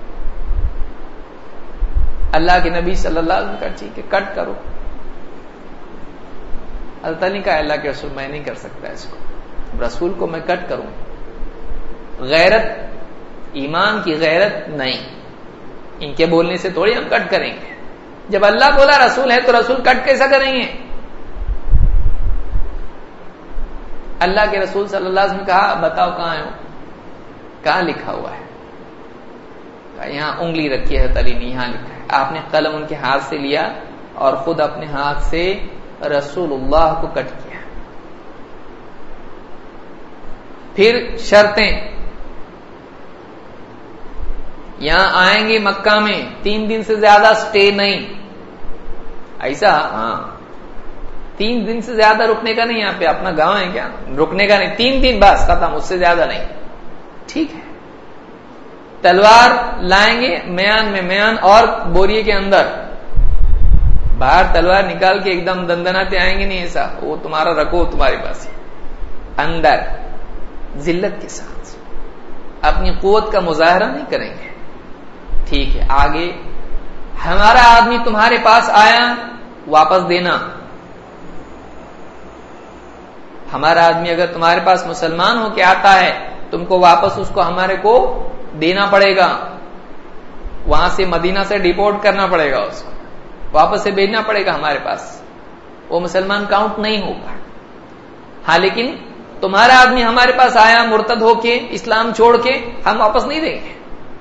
اللہ کے نبی صلی اللہ علیہ وسلم کا ٹھیک ہے کٹ کرو. حضرت علی کہا اللہ کے رسول میں نہیں کر سکتا اس کو، رسول کو میں کٹ کروں. غیرت، ایمان کی غیرت نہیں، ان کے بولنے سے تھوڑی ہم کٹ کریں گے. جب اللہ بولا رسول ہے تو رسول کٹ کیسا کریں گے؟ اللہ کے رسول صلی اللہ علیہ وسلم نے کہا بتاؤ کہاں ہے، کہاں لکھا ہوا ہے؟ یہاں انگلی رکھی ہے حضرت علی نے، یہاں لکھا ہے. آپ نے قلم ان کے ہاتھ سے لیا اور خود اپنے ہاتھ سے رسول اللہ کو کٹ کیا. پھر شرطیں، یہاں آئیں گے مکہ میں 3 دن سے زیادہ سٹے نہیں، ایسا؟ ہاں 3 دن سے زیادہ رکنے کا نہیں. یہاں پہ اپنا گاؤں ہے کیا، رکنے کا نہیں، 3 دن بس ختم، اس سے زیادہ نہیں. ٹھیک ہے. تلوار لائیں گے میان میں، میان اور بوریے کے اندر، باہر تلوار نکال کے ایک دم دندناتے آئیں گے نہیں، ایسا. وہ تمہارا رکھو تمہارے پاس، اندر ذلت کے ساتھ اپنی قوت کا مظاہرہ نہیں کریں گے. ٹھیک ہے. آگے ہمارا آدمی تمہارے پاس آیا، واپس دینا. ہمارا آدمی اگر تمہارے پاس مسلمان ہو کے آتا ہے، تم کو واپس اس کو ہمارے کو دینا پڑے گا. وہاں سے مدینہ سے ڈیپورٹ کرنا پڑے گا، اس کو واپس سے بھیجنا پڑے گا ہمارے پاس. وہ مسلمان کاؤنٹ نہیں ہوگا. ہاں لیکن تمہارا آدمی ہمارے پاس آیا مرتد ہو کے، اسلام چھوڑ کے، ہم واپس نہیں دیں گے.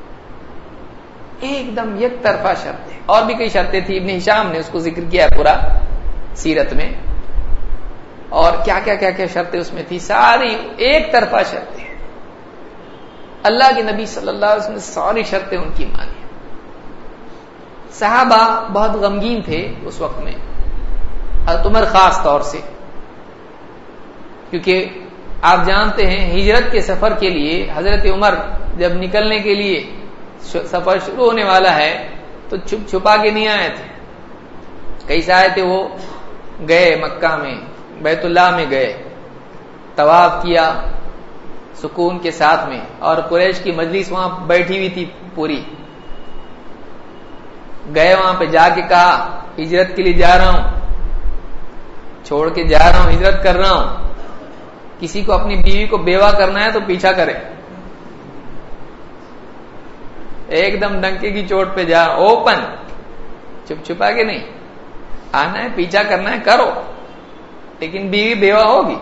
ایک دم یک طرفہ شرط ہے. اور بھی کئی شرطیں تھی، ابن ہشام نے اس کو ذکر کیا پورا سیرت میں، اور کیا کیا کیا کیا شرطیں اس میں تھی، ساری ایک طرفہ شرطیں. اللہ کے نبی صلی اللہ علیہ وسلم نے ساری شرطیں ان کی مانی. صحابہ بہت غمگین تھے اس وقت میں، حضرت عمر خاص طور سے، کیونکہ آپ جانتے ہیں ہجرت کے سفر کے لیے حضرت عمر جب نکلنے کے لیے سفر شروع ہونے والا ہے تو چھپ چھپا کے نہیں آئے تھے. کیسے آئے تھے؟ وہ گئے مکہ میں، بیت اللہ میں گئے، طواف کیا سکون کے ساتھ میں، اور قریش کی مجلس وہاں بیٹھی ہوئی تھی پوری. گئے وہاں پہ، جا کے کہا ہجرت کے لیے جا رہا ہوں، چھوڑ کے جا رہا ہوں، ہجرت کر رہا ہوں. کسی کو اپنی بیوی کو بیوہ کرنا ہے تو پیچھا کرے، ایک دم ڈنکے کی چوٹ پہ جا، اوپن، چھپ چھپا کے نہیں. آنا ہے، پیچھا کرنا ہے، کرو، لیکن بیوی بیوہ ہوگی.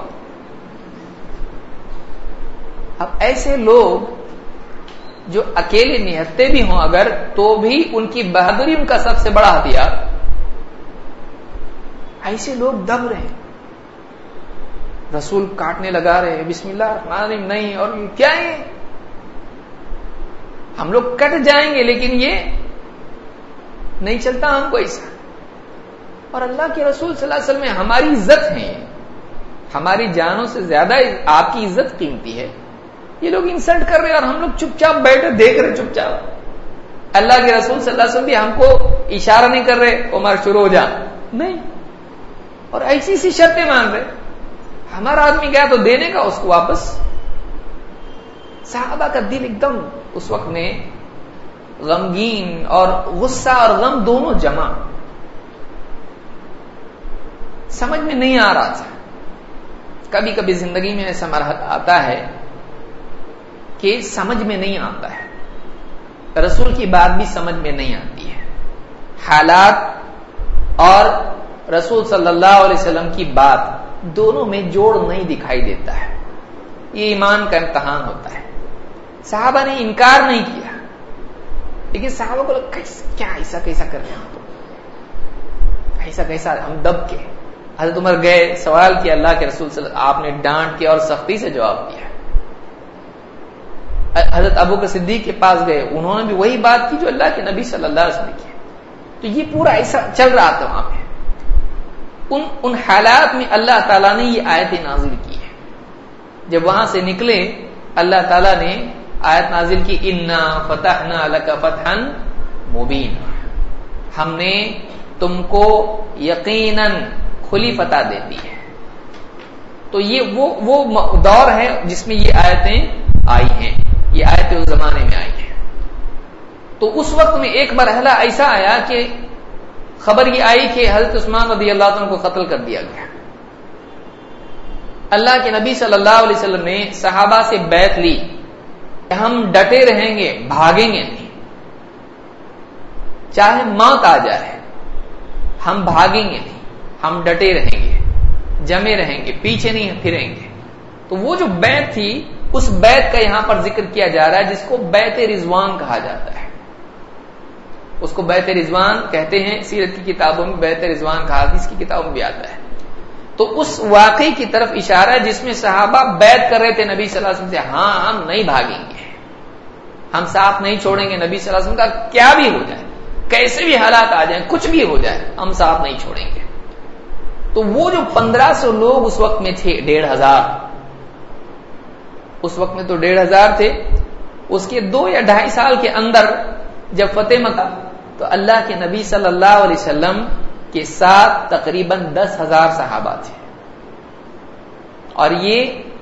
اب ایسے لوگ جو اکیلے نہتے بھی ہوں اگر، تو بھی ان کی بہادری ان کا سب سے بڑا ہتھیار. ایسے لوگ دب رہے، رسول کاٹنے لگا رہے، بسم اللہ الرحمن الرحیم نہیں، اور کیا ہے، ہم لوگ کٹ جائیں گے لیکن یہ نہیں چلتا ہم کو ایسا. اور اللہ کے رسول صلی اللہ علیہ وسلم میں ہماری عزت ہے، ہماری جانوں سے زیادہ آپ کی عزت قیمتی ہے. یہ لوگ انسلٹ کر رہے اور ہم لوگ چپ چاپ بیٹھے دیکھ رہے چپ چاپ. اللہ کے رسول صلی اللہ علیہ وسلم بھی ہم کو اشارہ نہیں کر رہے عمر شروع ہو جا، نہیں، اور ایسی سی شرطیں مان رہے. ہمارا آدمی گیا تو دینے کا اس کو واپس. صحابہ کا دل ایک دم اس وقت میں غمگین اور غصہ اور غم دونوں جمع، سمجھ میں نہیں آ رہا تھا. کبھی کبھی زندگی میں ایسا مرحلہ آتا ہے کہ سمجھ میں نہیں آتا ہے، رسول کی بات بھی سمجھ میں نہیں آتی ہے، حالات اور رسول صلی اللہ علیہ وسلم کی بات دونوں میں جوڑ نہیں دکھائی دیتا ہے. یہ ایمان کا امتحان ہوتا ہے. صحابہ نے انکار نہیں کیا، لیکن صحابہ کو لگا کیا ایسا کیسا کر رہے ہیں، ایسا کیسا ہم دب کے. حضرت عمر گئے، سوال کیا اللہ کے رسول صلی اللہ علیہ وسلم، آپ نے ڈانٹ کے اور سختی سے جواب دیا. حضرت ابو بکر صدیق کے پاس گئے، انہوں نے بھی وہی بات کی جو اللہ کے نبی صلی اللہ علیہ وسلم نے کی. تو یہ پورا ایسا چل رہا تھا وہاں پہ. ان حالات میں اللہ تعالیٰ نے یہ آیتیں نازل کی ہے. جب وہاں سے نکلے اللہ تعالیٰ نے آیت نازل کی، انا فتحنا لک فتحا مبین، ہم نے تم کو یقیناً کھلی فتح دے دی ہے. تو یہ وہ دور ہے جس میں یہ آیتیں آئی ہیں، یہ آیتیں اس زمانے میں آئی ہیں. تو اس وقت میں ایک مرحلہ ایسا آیا کہ خبر یہ آئی کہ حضرت عثمان رضی اللہ عنہ کو قتل کر دیا گیا. اللہ کے نبی صلی اللہ علیہ وسلم نے صحابہ سے بیعت لی کہ ہم ڈٹے رہیں گے، بھاگیں گے نہیں، چاہے موت آ جائے ہم بھاگیں گے نہیں، ہم ڈٹے رہیں گے، جمے رہیں گے، پیچھے نہیں پھریں گے. تو وہ جو بیعت تھی، اس بیعت کا یہاں پر ذکر کیا جا رہا ہے جس کو بیعت رضوان کہا جاتا ہے. اس کو بیعت رضوان کہتے ہیں، سیرت کی کتابوں میں بیعت رضوان کہا، حدیث کی کتابوں میں بھی آتا ہے. تو اس واقعے کی طرف اشارہ ہے جس میں صحابہ بیعت کر رہے تھے نبی صلی اللہ علیہ وسلم سے، ہاں ہم نہیں بھاگیں گے، ہم ساتھ نہیں چھوڑیں گے نبی صلی اللہ علیہ وسلم کا، کیا بھی ہو جائے، کیسے بھی حالات آ جائیں، کچھ بھی ہو جائے، ہم ساتھ نہیں چھوڑیں گے. تو وہ جو 1500 لوگ اس وقت میں تھے، 1500 اس وقت میں تو 1500 تھے، اس کے 2 یا 2.5 سال کے اندر جب فتح مکہ، تو اللہ کے نبی صلی اللہ علیہ وسلم کے ساتھ تقریباً 10,000 صحابہ تھے. اور یہ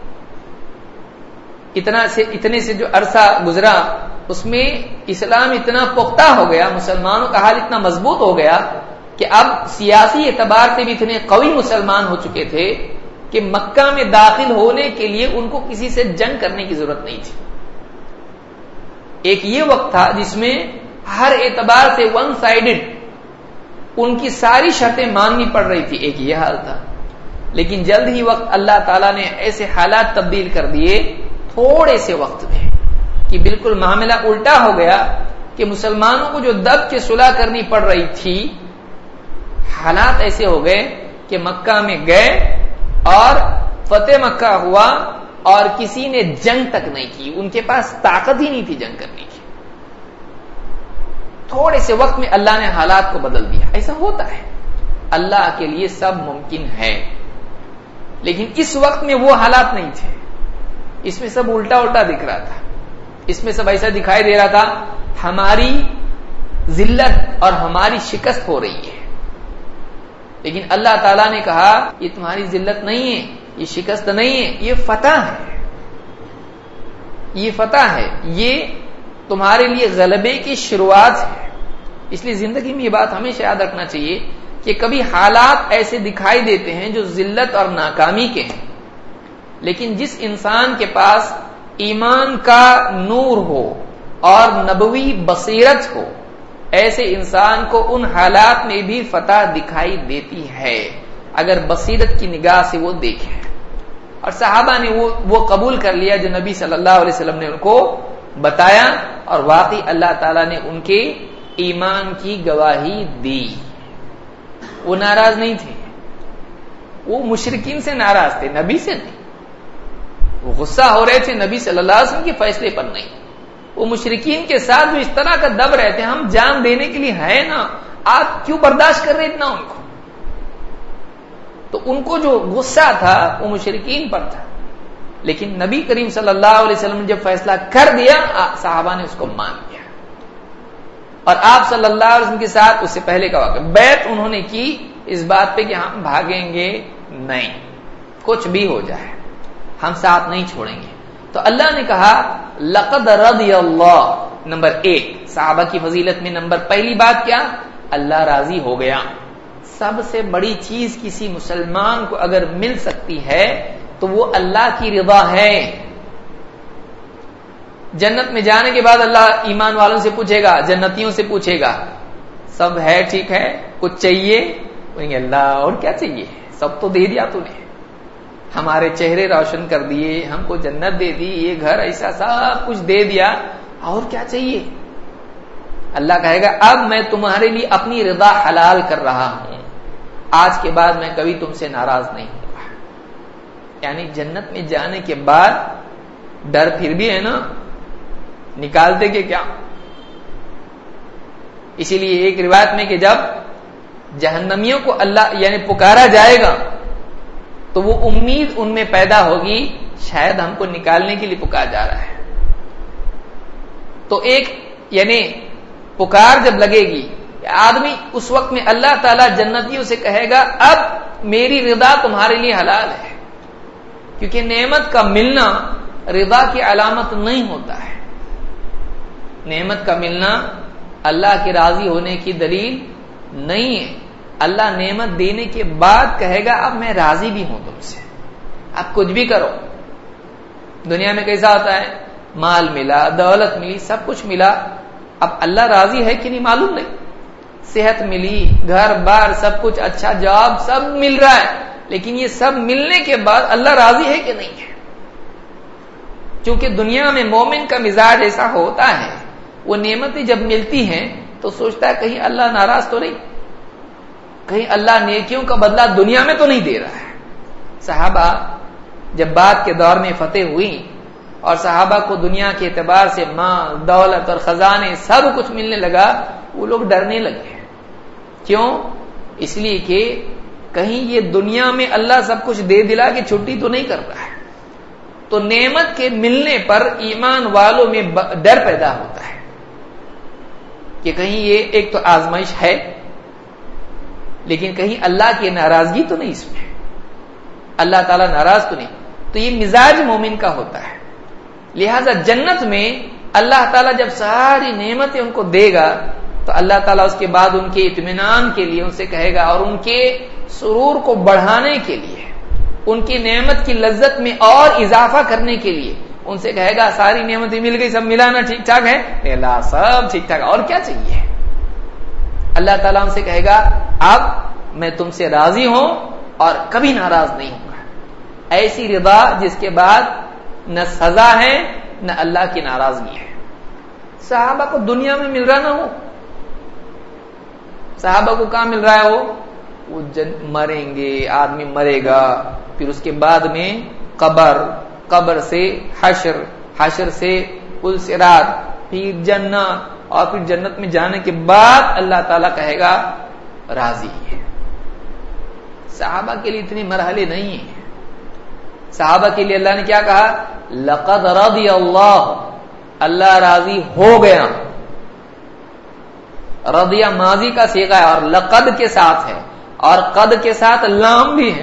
اتنے سے جو عرصہ گزرا، اس میں اسلام اتنا پختہ ہو گیا، مسلمانوں کا حال اتنا مضبوط ہو گیا کہ اب سیاسی اعتبار سے بھی اتنے قوی مسلمان ہو چکے تھے کہ مکہ میں داخل ہونے کے لیے ان کو کسی سے جنگ کرنے کی ضرورت نہیں تھی. ایک یہ وقت تھا جس میں ہر اعتبار سے ون سائیڈڈ ان کی ساری شرطیں ماننی پڑ رہی تھی، ایک یہ حال تھا. لیکن جلد ہی وقت اللہ تعالیٰ نے ایسے حالات تبدیل کر دیے تھوڑے سے وقت میں کہ بالکل معاملہ الٹا ہو گیا کہ مسلمانوں کو جو دب کے صلح کرنی پڑ رہی تھی، حالات ایسے ہو گئے کہ مکہ میں گئے اور فتح مکہ ہوا اور کسی نے جنگ تک نہیں کی، ان کے پاس طاقت ہی نہیں تھی جنگ کرنے کی. تھوڑے سے وقت میں اللہ نے حالات کو بدل دیا. ایسا ہوتا ہے، اللہ کے لیے سب ممکن ہے. لیکن اس وقت میں وہ حالات نہیں تھے، اس میں سب الٹا الٹا دکھ رہا تھا. اس میں سب ایسا دکھائی دے رہا تھا ہماری ذلت اور ہماری شکست ہو رہی ہے. لیکن اللہ تعالیٰ نے کہا یہ تمہاری ذلت نہیں ہے، یہ شکست نہیں ہے، یہ فتح ہے، یہ فتح ہے، یہ تمہارے لیے غلبے کی شروعات ہے. اس لیے زندگی میں یہ بات ہمیشہ یاد رکھنا چاہیے کہ کبھی حالات ایسے دکھائی دیتے ہیں جو ذلت اور ناکامی کے ہیں، لیکن جس انسان کے پاس ایمان کا نور ہو اور نبوی بصیرت ہو، ایسے انسان کو ان حالات میں بھی فتح دکھائی دیتی ہے اگر بصیرت کی نگاہ سے وہ دیکھے. اور صحابہ نے وہ قبول کر لیا جو نبی صلی اللہ علیہ وسلم نے ان کو بتایا، اور واقعی اللہ تعالیٰ نے ان کے ایمان کی گواہی دی. وہ ناراض نہیں تھے، وہ مشرکین سے ناراض تھے، نبی سے نہیں. وہ غصہ ہو رہے تھے نبی صلی اللہ علیہ وسلم کے فیصلے پر نہیں. وہ مشرکین کے ساتھ جو اس طرح کا دب رہے تھے، ہم جان دینے کے لیے ہے نا، آپ کیوں برداشت کر رہے اتنا ان کو. تو ان کو جو غصہ تھا وہ مشرکین پر تھا، لیکن نبی کریم صلی اللہ علیہ وسلم نے جب فیصلہ کر دیا، صحابہ نے اس کو مان لیا. اور آپ صلی اللہ علیہ وسلم کے ساتھ اس سے پہلے کا واقعہ، بیعت انہوں نے کی اس بات پہ کہ ہم بھاگیں گے نہیں، کچھ بھی ہو جائے ہم ساتھ نہیں چھوڑیں گے. تو اللہ نے کہا لقد رضی اللہ، نمبر 1 صحابہ کی فضیلت میں نمبر پہلی بات کیا؟ اللہ راضی ہو گیا. سب سے بڑی چیز کسی مسلمان کو اگر مل سکتی ہے تو وہ اللہ کی رضا ہے. جنت میں جانے کے بعد اللہ ایمان والوں سے پوچھے گا، جنتیوں سے پوچھے گا سب ہے ٹھیک ہے، کچھ چاہیے؟ کہیں اللہ اور کیا چاہیے، سب تو دے دیا تو نے، ہمارے چہرے روشن کر دیے، ہم کو جنت دے دی، یہ گھر ایسا سب کچھ دے دیا، اور کیا چاہیے؟ اللہ کہے گا اب میں تمہارے لیے اپنی رضا حلال کر رہا ہوں، آج کے بعد میں کبھی تم سے ناراض نہیں ہوں گا. یعنی جنت میں جانے کے بعد ڈر پھر بھی ہے نا، نکالتے کہ کیا؟ اسی لیے ایک روایت میں کہ جب جہنمیوں کو اللہ یعنی پکارا جائے گا تو وہ امید ان میں پیدا ہوگی شاید ہم کو نکالنے کے لیے پکارا جا رہا ہے. تو ایک یعنی پکار جب لگے گی آدمی اس وقت میں اللہ تعالیٰ جنتیوں سے کہے گا اب میری رضا تمہارے لیے حلال ہے، کیونکہ نعمت کا ملنا رضا کی علامت نہیں ہوتا ہے. نعمت کا ملنا اللہ کے راضی ہونے کی دلیل نہیں ہے. اللہ نعمت دینے کے بعد کہے گا اب میں راضی بھی ہوں تم سے، اب کچھ بھی کرو. دنیا میں کیسا ہوتا ہے، مال ملا، دولت ملی، سب کچھ ملا، اب اللہ راضی ہے کہ نہیں معلوم نہیں. صحت ملی، گھر بار سب کچھ، اچھا جاب سب مل رہا ہے، لیکن یہ سب ملنے کے بعد اللہ راضی ہے کہ نہیں ہے؟ چونکہ دنیا میں مومن کا مزاج ایسا ہوتا ہے، وہ نعمتیں جب ملتی ہیں تو سوچتا ہے کہیں اللہ ناراض تو نہیں، کہیں اللہ نیکیوں کا بدلہ دنیا میں تو نہیں دے رہا ہے. صحابہ جب بعد کے دور میں فتح ہوئی اور صحابہ کو دنیا کے اعتبار سے مال، دولت اور خزانے سب کچھ ملنے لگا، وہ لوگ ڈرنے لگے. کیوں؟ اس لیے کہ کہیں یہ دنیا میں اللہ سب کچھ دے دلا کے چھٹی تو نہیں کر رہا ہے. تو نعمت کے ملنے پر ایمان والوں میں ڈر پیدا ہوتا ہے کہ کہیں یہ ایک تو آزمائش ہے، لیکن کہیں اللہ کی ناراضگی تو نہیں اس میں، اللہ تعالیٰ ناراض تو نہیں. تو یہ مزاج مومن کا ہوتا ہے. لہذا جنت میں اللہ تعالیٰ جب ساری نعمتیں ان کو دے گا تو اللہ تعالیٰ اس کے بعد ان کے اطمینان کے لیے ان سے کہے گا اور ان کے سرور کو بڑھانے کے لیے، ان کی نعمت کی لذت میں اور اضافہ کرنے کے لیے ان سے کہے گا ساری نعمتیں مل گئی، سب ملا نا، ٹھیک ٹھاک ہے؟ اللہ سب ٹھیک ٹھاک، اور کیا چاہیے؟ اللہ تعالیٰ ان سے کہے گا اب میں تم سے راضی ہوں اور کبھی ناراض نہیں ہوں گا. ایسی رضا جس کے بعد نہ سزا ہے نہ اللہ کی ناراضگی ہے. صحابہ کو دنیا میں مل رہا نہ ہو، صحابہ کو کہاں مل رہا ہے؟ وہ مریں گے، آدمی مرے گا، پھر اس کے بعد میں قبر سے حشر، حشر سے پل صراط، پھر جنت، اور پھر جنت میں جانے کے بعد اللہ تعالیٰ کہے گا راضی ہے. صحابہ کے لیے اتنے مرحلے نہیں ہیں. صحابہ کے لیے اللہ نے کیا کہا؟ لقد رضی اللہ، اللہ راضی ہو گیا. رضیہ ماضی کا صیغہ ہے اور لقد کے ساتھ ہے، اور قد کے ساتھ لام بھی ہے.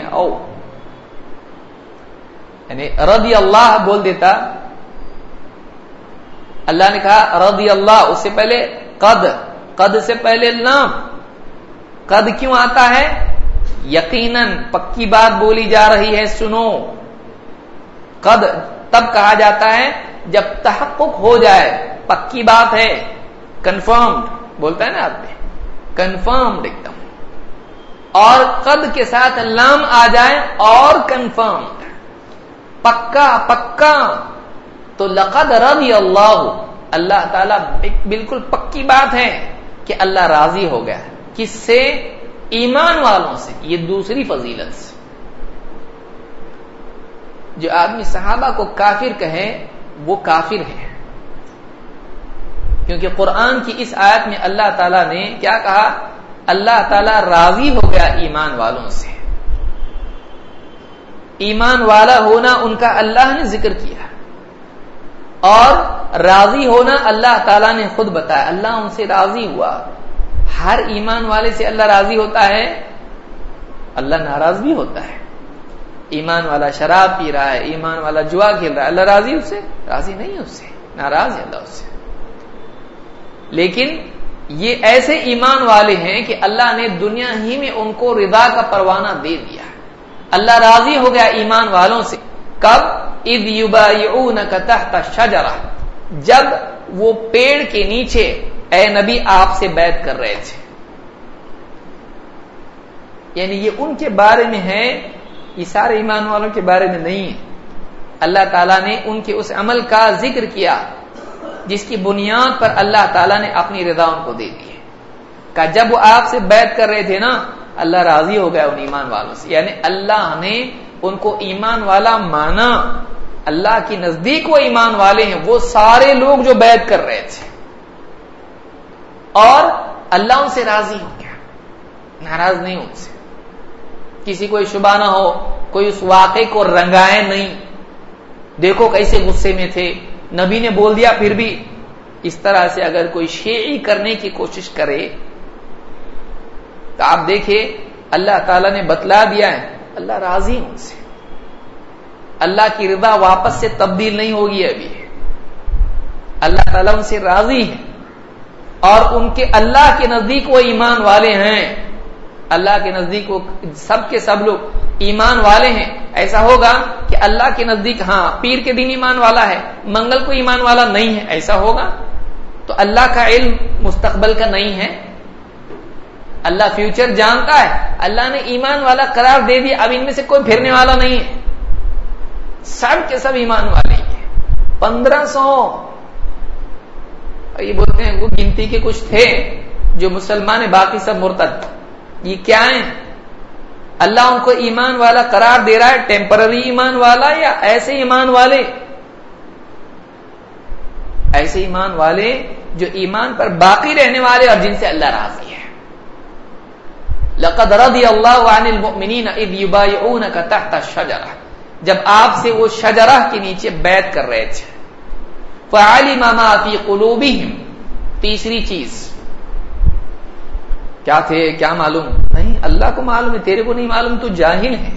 یعنی رضی اللہ بول دیتا، اللہ نے کہا رضی اللہ، اس سے پہلے قد سے پہلے لام. قد کیوں آتا ہے؟ یقیناً پکی بات بولی جا رہی ہے، سنو. قد تب کہا جاتا ہے جب تحقق ہو جائے، پکی بات ہے، کنفرمڈ بولتا ہے نا آپ نے، کنفرمڈ ایک دم. اور قد کے ساتھ لام آ جائے اور کنفرمڈ، پکا. تو لقد رضی اللہ، اللہ تعالیٰ بالکل پکی بات ہے کہ اللہ راضی ہو گیا. کس سے؟ ایمان والوں سے. یہ دوسری فضیلت سے. جو آدمی صحابہ کو کافر کہے وہ کافر ہے، کیونکہ قرآن کی اس آیت میں اللہ تعالیٰ نے کیا کہا؟ اللہ تعالیٰ راضی ہو گیا ایمان والوں سے. ایمان والا ہونا ان کا اللہ نے ذکر کیا، اور راضی ہونا اللہ تعالیٰ نے خود بتایا. اللہ ان سے راضی ہوا. ہر ایمان والے سے اللہ راضی ہوتا ہے؟ اللہ ناراض بھی ہوتا ہے. ایمان والا شراب پی رہا ہے، ایمان والا جوا کھیل رہا ہے، اللہ راضی اس سے؟ راضی نہیں ہے اس سے، ناراض ہے اللہ اس سے۔ لیکن یہ ایسے ایمان والے ہیں کہ اللہ نے دنیا ہی میں ان کو رضا کا پروانہ دے دیا، اللہ راضی ہو گیا ایمان والوں سے۔ کب؟ اذ یبایعونک تحت الشجرہ، جب وہ پیڑ کے نیچے اے نبی آپ سے بیعت کر رہے تھے۔ یعنی یہ ان کے بارے میں ہے، یہ سارے ایمان والوں کے بارے میں نہیں ہے۔ اللہ تعالیٰ نے ان کے اس عمل کا ذکر کیا جس کی بنیاد پر اللہ تعالیٰ نے اپنی رضا ان کو دے دی ہے، کہ جب وہ آپ سے بیعت کر رہے تھے نا، اللہ راضی ہو گیا ان ایمان والوں سے، یعنی اللہ نے ان کو ایمان والا مانا، اللہ کے نزدیک وہ ایمان والے ہیں وہ سارے لوگ جو بیعت کر رہے تھے، اور اللہ ان سے راضی ہو گیا، ناراض نہیں ان سے۔ کسی کوئی شبہ نہ ہو، کوئی اس واقعے کو رنگائے نہیں، دیکھو کیسے غصے میں تھے، نبی نے بول دیا پھر بھی، اس طرح سے اگر کوئی شیعی کرنے کی کوشش کرے تو آپ دیکھیں اللہ تعالیٰ نے بتلا دیا ہے اللہ راضی ہے ان سے، اللہ کی رضا واپس سے تبدیل نہیں ہوگی ابھی، اللہ تعالیٰ ان سے راضی ہے، اور ان کے اللہ کے نزدیک وہ ایمان والے ہیں، اللہ کے نزدیک وہ سب کے سب لوگ ایمان والے ہیں۔ ایسا ہوگا کہ اللہ کے نزدیک ہاں پیر کے دن ایمان والا ہے، منگل کو ایمان والا نہیں ہے، ایسا ہوگا؟ تو اللہ کا علم مستقبل کا نہیں ہے، اللہ فیوچر جانتا ہے، اللہ نے ایمان والا قرار دے دیا، اب ان میں سے کوئی پھرنے والا نہیں ہے، سب کے سب ایمان والے ہیں۔ 1500 یہ بولتے ہیں وہ گنتی کے کچھ تھے جو مسلمان ہیں، باقی سب مرتد۔ یہ کیا ہے؟ اللہ ان کو ایمان والا قرار دے رہا ہے، ٹیمپرری ایمان والا یا ایسے ایمان والے؟ ایسے ایمان والے جو ایمان پر باقی رہنے والے اور جن سے اللہ راضی ہے۔ لقد رضی اللہ عن المؤمنین اذ یبایعونک تحت الشجرہ، جب آپ سے وہ شجرہ کے نیچے بیعت کر رہے تھے۔ فعلم ما فی قلوبہم، تیسری چیز کیا تھے؟ کیا معلوم؟ نہیں، اللہ کو معلوم ہے، تیرے کو نہیں معلوم، تو جاہل ہے۔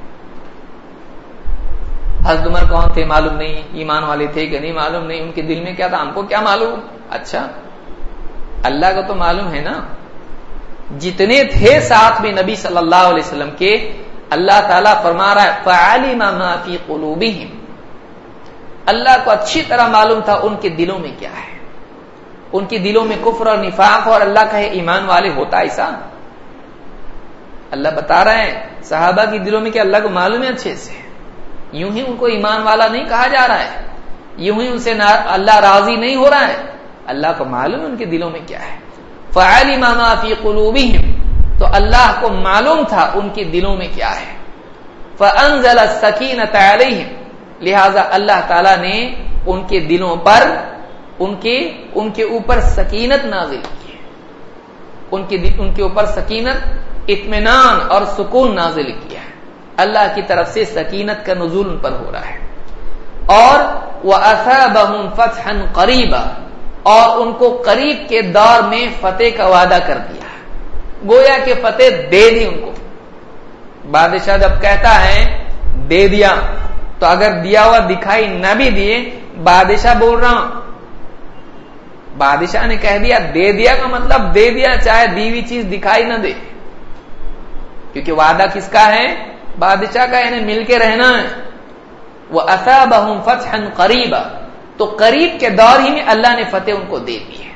حضرت عمر کون تھے معلوم نہیں، ایمان والے تھے کہ نہیں معلوم نہیں، ان کے دل میں کیا تھا ہم کو کیا معلوم؟ اچھا اللہ کو تو معلوم ہے نا۔ جتنے تھے ساتھ میں نبی صلی اللہ علیہ وسلم کے، اللہ تعالیٰ فرما رہا ہے فعلم ما فی قلوبہم، اللہ کو اچھی طرح معلوم تھا ان کے دلوں میں کیا ہے، ان کے دلوں میں کفر اور نفاق، اور اللہ کا ہے ایمان والے ہوتا ایسا؟ اللہ بتا رہے ہیں صحابہ کے دلوں میں کہ اللہ کو معلوم ہے اچھے سے، یوں ہی ان کو ایمان والا نہیں کہا جا رہا ہے، یوں ہی ان سے اللہ راضی نہیں ہو رہا ہے، اللہ کو معلوم ہے ان کے دلوں میں کیا ہے۔ فعلم ما فی قلوبہم، تو اللہ کو معلوم تھا ان کے دلوں میں کیا ہے۔ فانزل السکینۃ علیہم، لہذا اللہ تعالیٰ نے ان کے دلوں پر ان کے اوپر سکینت نازل کی ہے، ان کے اوپر سکینت، اطمینان اور سکون نازل کیا ہے، اللہ کی طرف سے سکینت کا نزول ان پر ہو رہا ہے۔ اور وَأَثَابَهُمْ فَتْحًا قَرِيبًا، اور ان کو قریب کے دور میں فتح کا وعدہ کر دیا، گویا کہ فتح دے دی ان کو۔ بادشاہ جب کہتا ہے دے دیا، تو اگر دیا ہوا دکھائی نہ بھی دیے، بادشاہ بول رہا ہوں، بادشاہ نے کہہ دیا دے دیا کا مطلب دے دیا، چاہے دی ہوئی چیز دکھائی نہ دے، کیونکہ وعدہ کس کا ہے؟ بادشاہ کا، یعنی مل کے رہنا ہے۔ وَأَثَابَهُمْ فَتْحًا قَرِيبًا، تو قریب کے دور ہی میں اللہ نے فتح ان کو دے دی ہے۔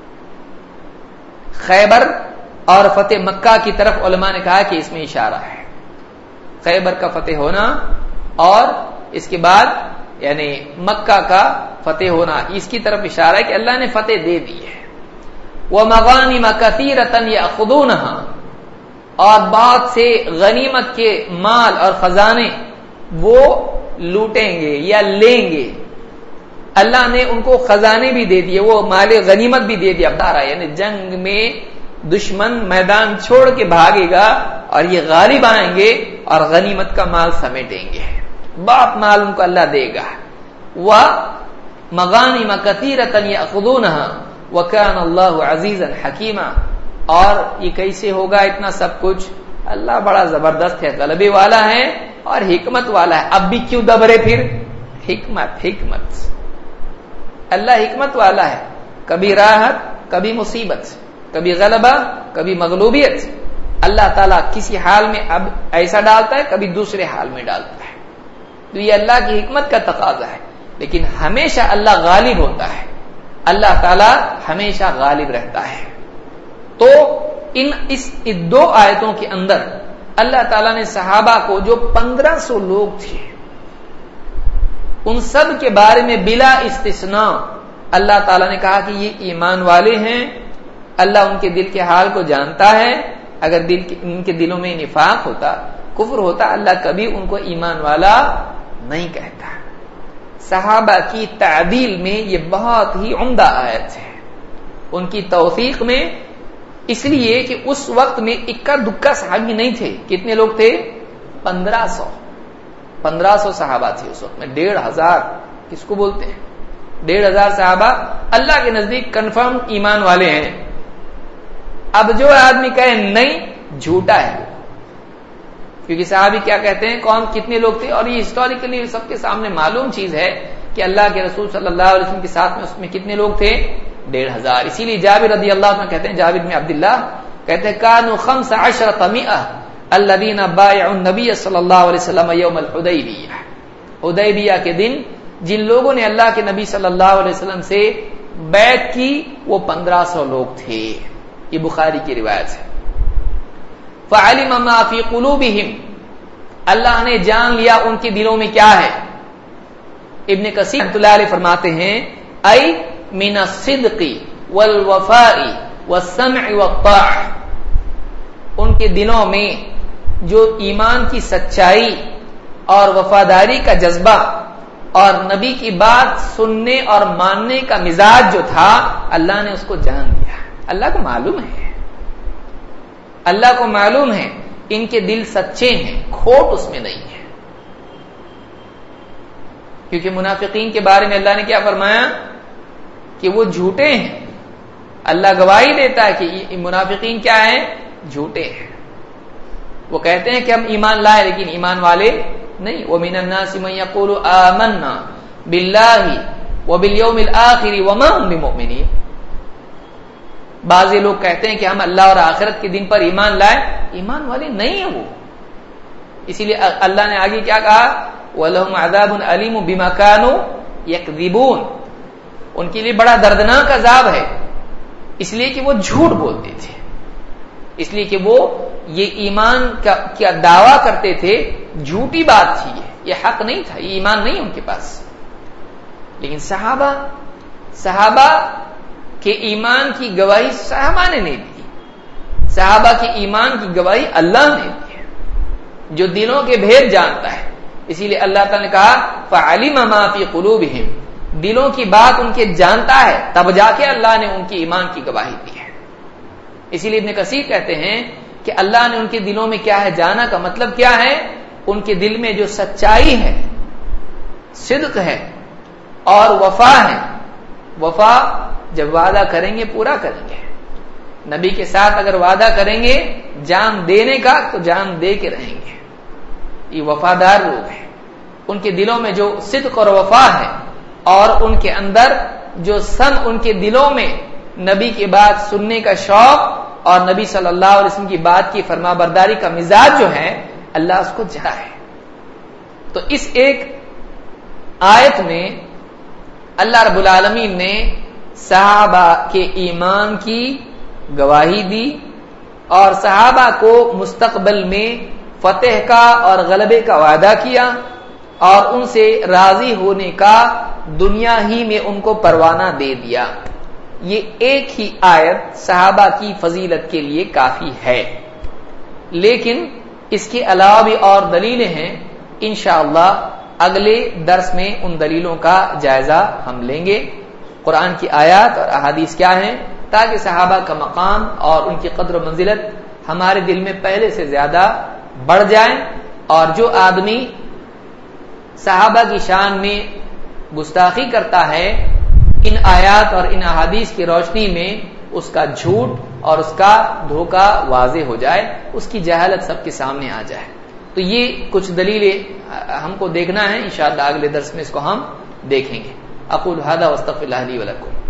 خیبر اور فتح مکہ کی طرف علماء نے کہا کہ اس میں اشارہ ہے، خیبر کا فتح ہونا اور اس کے بعد یعنی مکہ کا فتح ہونا، اس کی طرف اشارہ ہے کہ اللہ نے فتح دے دی ہے۔ وَمَغَانِمَ كَثِيرَةً يَأْخُذُونَهَا، اور بہت سے غنیمت کے مال اور خزانے وہ لوٹیں گے یا لیں گے، اللہ نے ان کو خزانے بھی دے دیے، وہ مال غنیمت بھی دے دیا، بتا رہا ہے یعنی جنگ میں دشمن میدان چھوڑ کے بھاگے گا اور یہ غالب آئیں گے اور غنیمت کا مال سمیٹیں گے، بہت مال ان کو اللہ دے گا۔ وَمَغَانِمَ كَثِيرَةً يَأْخُذُونَهَا وَكَانَ اللَّهُ عَزِيزًا حَكِيمًا، اور یہ کیسے ہوگا اتنا سب کچھ؟ اللہ بڑا زبردست ہے، غلبے والا ہے اور حکمت والا ہے. اب بھی کیوں دب رہے پھر؟ حکمت. اللہ حکمت والا ہے. کبھی راحت، کبھی مصیبت، کبھی غلبہ، کبھی مغلوبیت. اللہ تعالیٰ کسی حال میں اب ایسا ڈالتا ہے، کبھی دوسرے حال میں ڈالتا ہے. تو یہ اللہ کی حکمت کا تقاضا ہے. لیکن ہمیشہ اللہ غالب ہوتا ہے. اللہ تعالیٰ ہمیشہ غالب رہتا ہے. تو اس دو آیتوں کے اندر اللہ تعالیٰ نے صحابہ کو جو 1500 لوگ تھے ان سب کے بارے میں بلا استثناء اللہ تعالیٰ نے کہا کہ یہ ایمان والے ہیں. اللہ ان کے دل کے حال کو جانتا ہے. اگر ان کے دلوں میں نفاق ہوتا، کفر ہوتا، اللہ کبھی ان کو ایمان والا نہیں کہتا. صحابہ کی تعدیل میں یہ بہت ہی عمدہ آیت ہے. ان کی توثیق میں، اس لیے کہ اس وقت میں اکا دکا صحابی نہیں تھے. کتنے لوگ تھے؟ 1500 صحابہ تھے اس وقت میں. 1500 کس کو بولتے ہیں؟ 1500 صحابہ اللہ کے نزدیک کنفرم ایمان والے ہیں. اب جو آدمی کہے نہیں، جھوٹا ہے. کیونکہ صحابی کیا کہتے ہیں، کون کتنے لوگ تھے، اور یہ ہسٹوریکلی سب کے سامنے معلوم چیز ہے کہ اللہ کے رسول صلی اللہ علیہ وسلم کے ساتھ میں اس میں کتنے لوگ تھے؟ 1500. اسی لیے جابر رضی اللہ عنہ کہتے ہیں، جابر بن عبداللہ کہتے ہیں کانوا 15 الذين بايعوا النبي صلی اللہ علیہ وسلم یوم الحدیبیہ. حدیبیہ کے دن جن لوگوں نے اللہ کے نبی صلی اللہ علیہ وسلم سے بیعت کی وہ 1500 لوگ تھے. یہ بخاری کی روایت ہے. فعلم ما فی قلوبہم، اللہ نے جان لیا ان کے دلوں میں کیا ہے. ابن کثیر رحمۃ اللہ علیہ فرماتے ہیں ای من الصدق والوفاء والسمع والطاعة، ان کے دلوں میں جو ایمان کی سچائی اور وفاداری کا جذبہ اور نبی کی بات سننے اور ماننے کا مزاج جو تھا، اللہ نے اس کو جان لیا. اللہ کو معلوم ہے، اللہ کو معلوم ہے ان کے دل سچے ہیں، کھوٹ اس میں نہیں ہے. کیونکہ منافقین کے بارے میں اللہ نے کیا فرمایا کہ وہ جھوٹے ہیں. اللہ گواہی دیتا ہے کہ یہ منافقین کیا ہیں؟ جھوٹے ہیں. وہ کہتے ہیں کہ ہم ایمان لائے لیکن ایمان والے نہیں. وَمِنَ النَّاسِ مَن يَقُولُ آمَنَّا بِاللَّهِ وَبِالْيَوْمِ الْآخِرِ وَمَا هُمْ بِمُؤْمِنِينَ. بعض لوگ کہتے ہیں کہ ہم اللہ اور آخرت کے دن پر ایمان لائے، ایمان والے نہیں ہیں وہ. اسی لیے اللہ نے آگے کیا کہا، وَلَهُمْ عَذَابٌ أَلِيمٌ بِمَا كَانُوا يَكْذِبُونَ. ان کے لیے بڑا دردناک عذاب ہے، اس لیے کہ وہ جھوٹ بولتے تھے، اس لیے کہ وہ یہ ایمان کا دعویٰ کرتے تھے. جھوٹی بات تھی، یہ حق نہیں تھا، یہ ایمان نہیں ان کے پاس. لیکن صحابہ کہ ایمان کی گواہی صحابہ نے نہیں دی. صحابہ کی ایمان کی گواہی اللہ نے دی ہے، جو دلوں کے بھید جانتا ہے. اسی لیے اللہ تعالی نے کہا فعلم ما فی قلوبہم، دلوں کی بات ان کے جانتا ہے، تب جا کے اللہ نے ان کی ایمان کی گواہی دی ہے. اسی لیے ابن کثیر کہتے ہیں کہ اللہ نے ان کے دلوں میں کیا ہے جانا کا مطلب کیا ہے، ان کے دل میں جو سچائی ہے، صدق ہے اور وفا ہے. وفا جب وعدہ کریں گے پورا کریں گے. نبی کے ساتھ اگر وعدہ کریں گے جان دینے کا تو جان دے کے رہیں گے. یہ وفادار لوگ ہیں. ان کے دلوں میں جو صدق اور وفا ہے اور ان کے اندر جو ان کے دلوں میں نبی کی بات سننے کا شوق اور نبی صلی اللہ علیہ وسلم کی بات کی فرما برداری کا مزاج جو ہے، اللہ اس کو جانتا ہے. تو اس ایک آیت میں اللہ رب العالمین نے صحابہ کے ایمان کی گواہی دی اور صحابہ کو مستقبل میں فتح کا اور غلبے کا وعدہ کیا اور ان سے راضی ہونے کا دنیا ہی میں ان کو پروانہ دے دیا. یہ ایک ہی آیت صحابہ کی فضیلت کے لیے کافی ہے، لیکن اس کے علاوہ بھی اور دلیلیں ہیں. انشاءاللہ اگلے درس میں ان دلیلوں کا جائزہ ہم لیں گے. قرآن کی آیات اور احادیث کیا ہیں، تاکہ صحابہ کا مقام اور ان کی قدر و منزلت ہمارے دل میں پہلے سے زیادہ بڑھ جائیں. اور جو آدمی صحابہ کی شان میں گستاخی کرتا ہے، ان آیات اور ان احادیث کی روشنی میں اس کا جھوٹ اور اس کا دھوکہ واضح ہو جائے، اس کی جہالت سب کے سامنے آ جائے. تو یہ کچھ دلیلیں ہم کو دیکھنا ہے، انشاءاللہ اگلے درس میں اس کو ہم دیکھیں گے۔ اقول ھذا واستغفر اللہ لی ولکم۔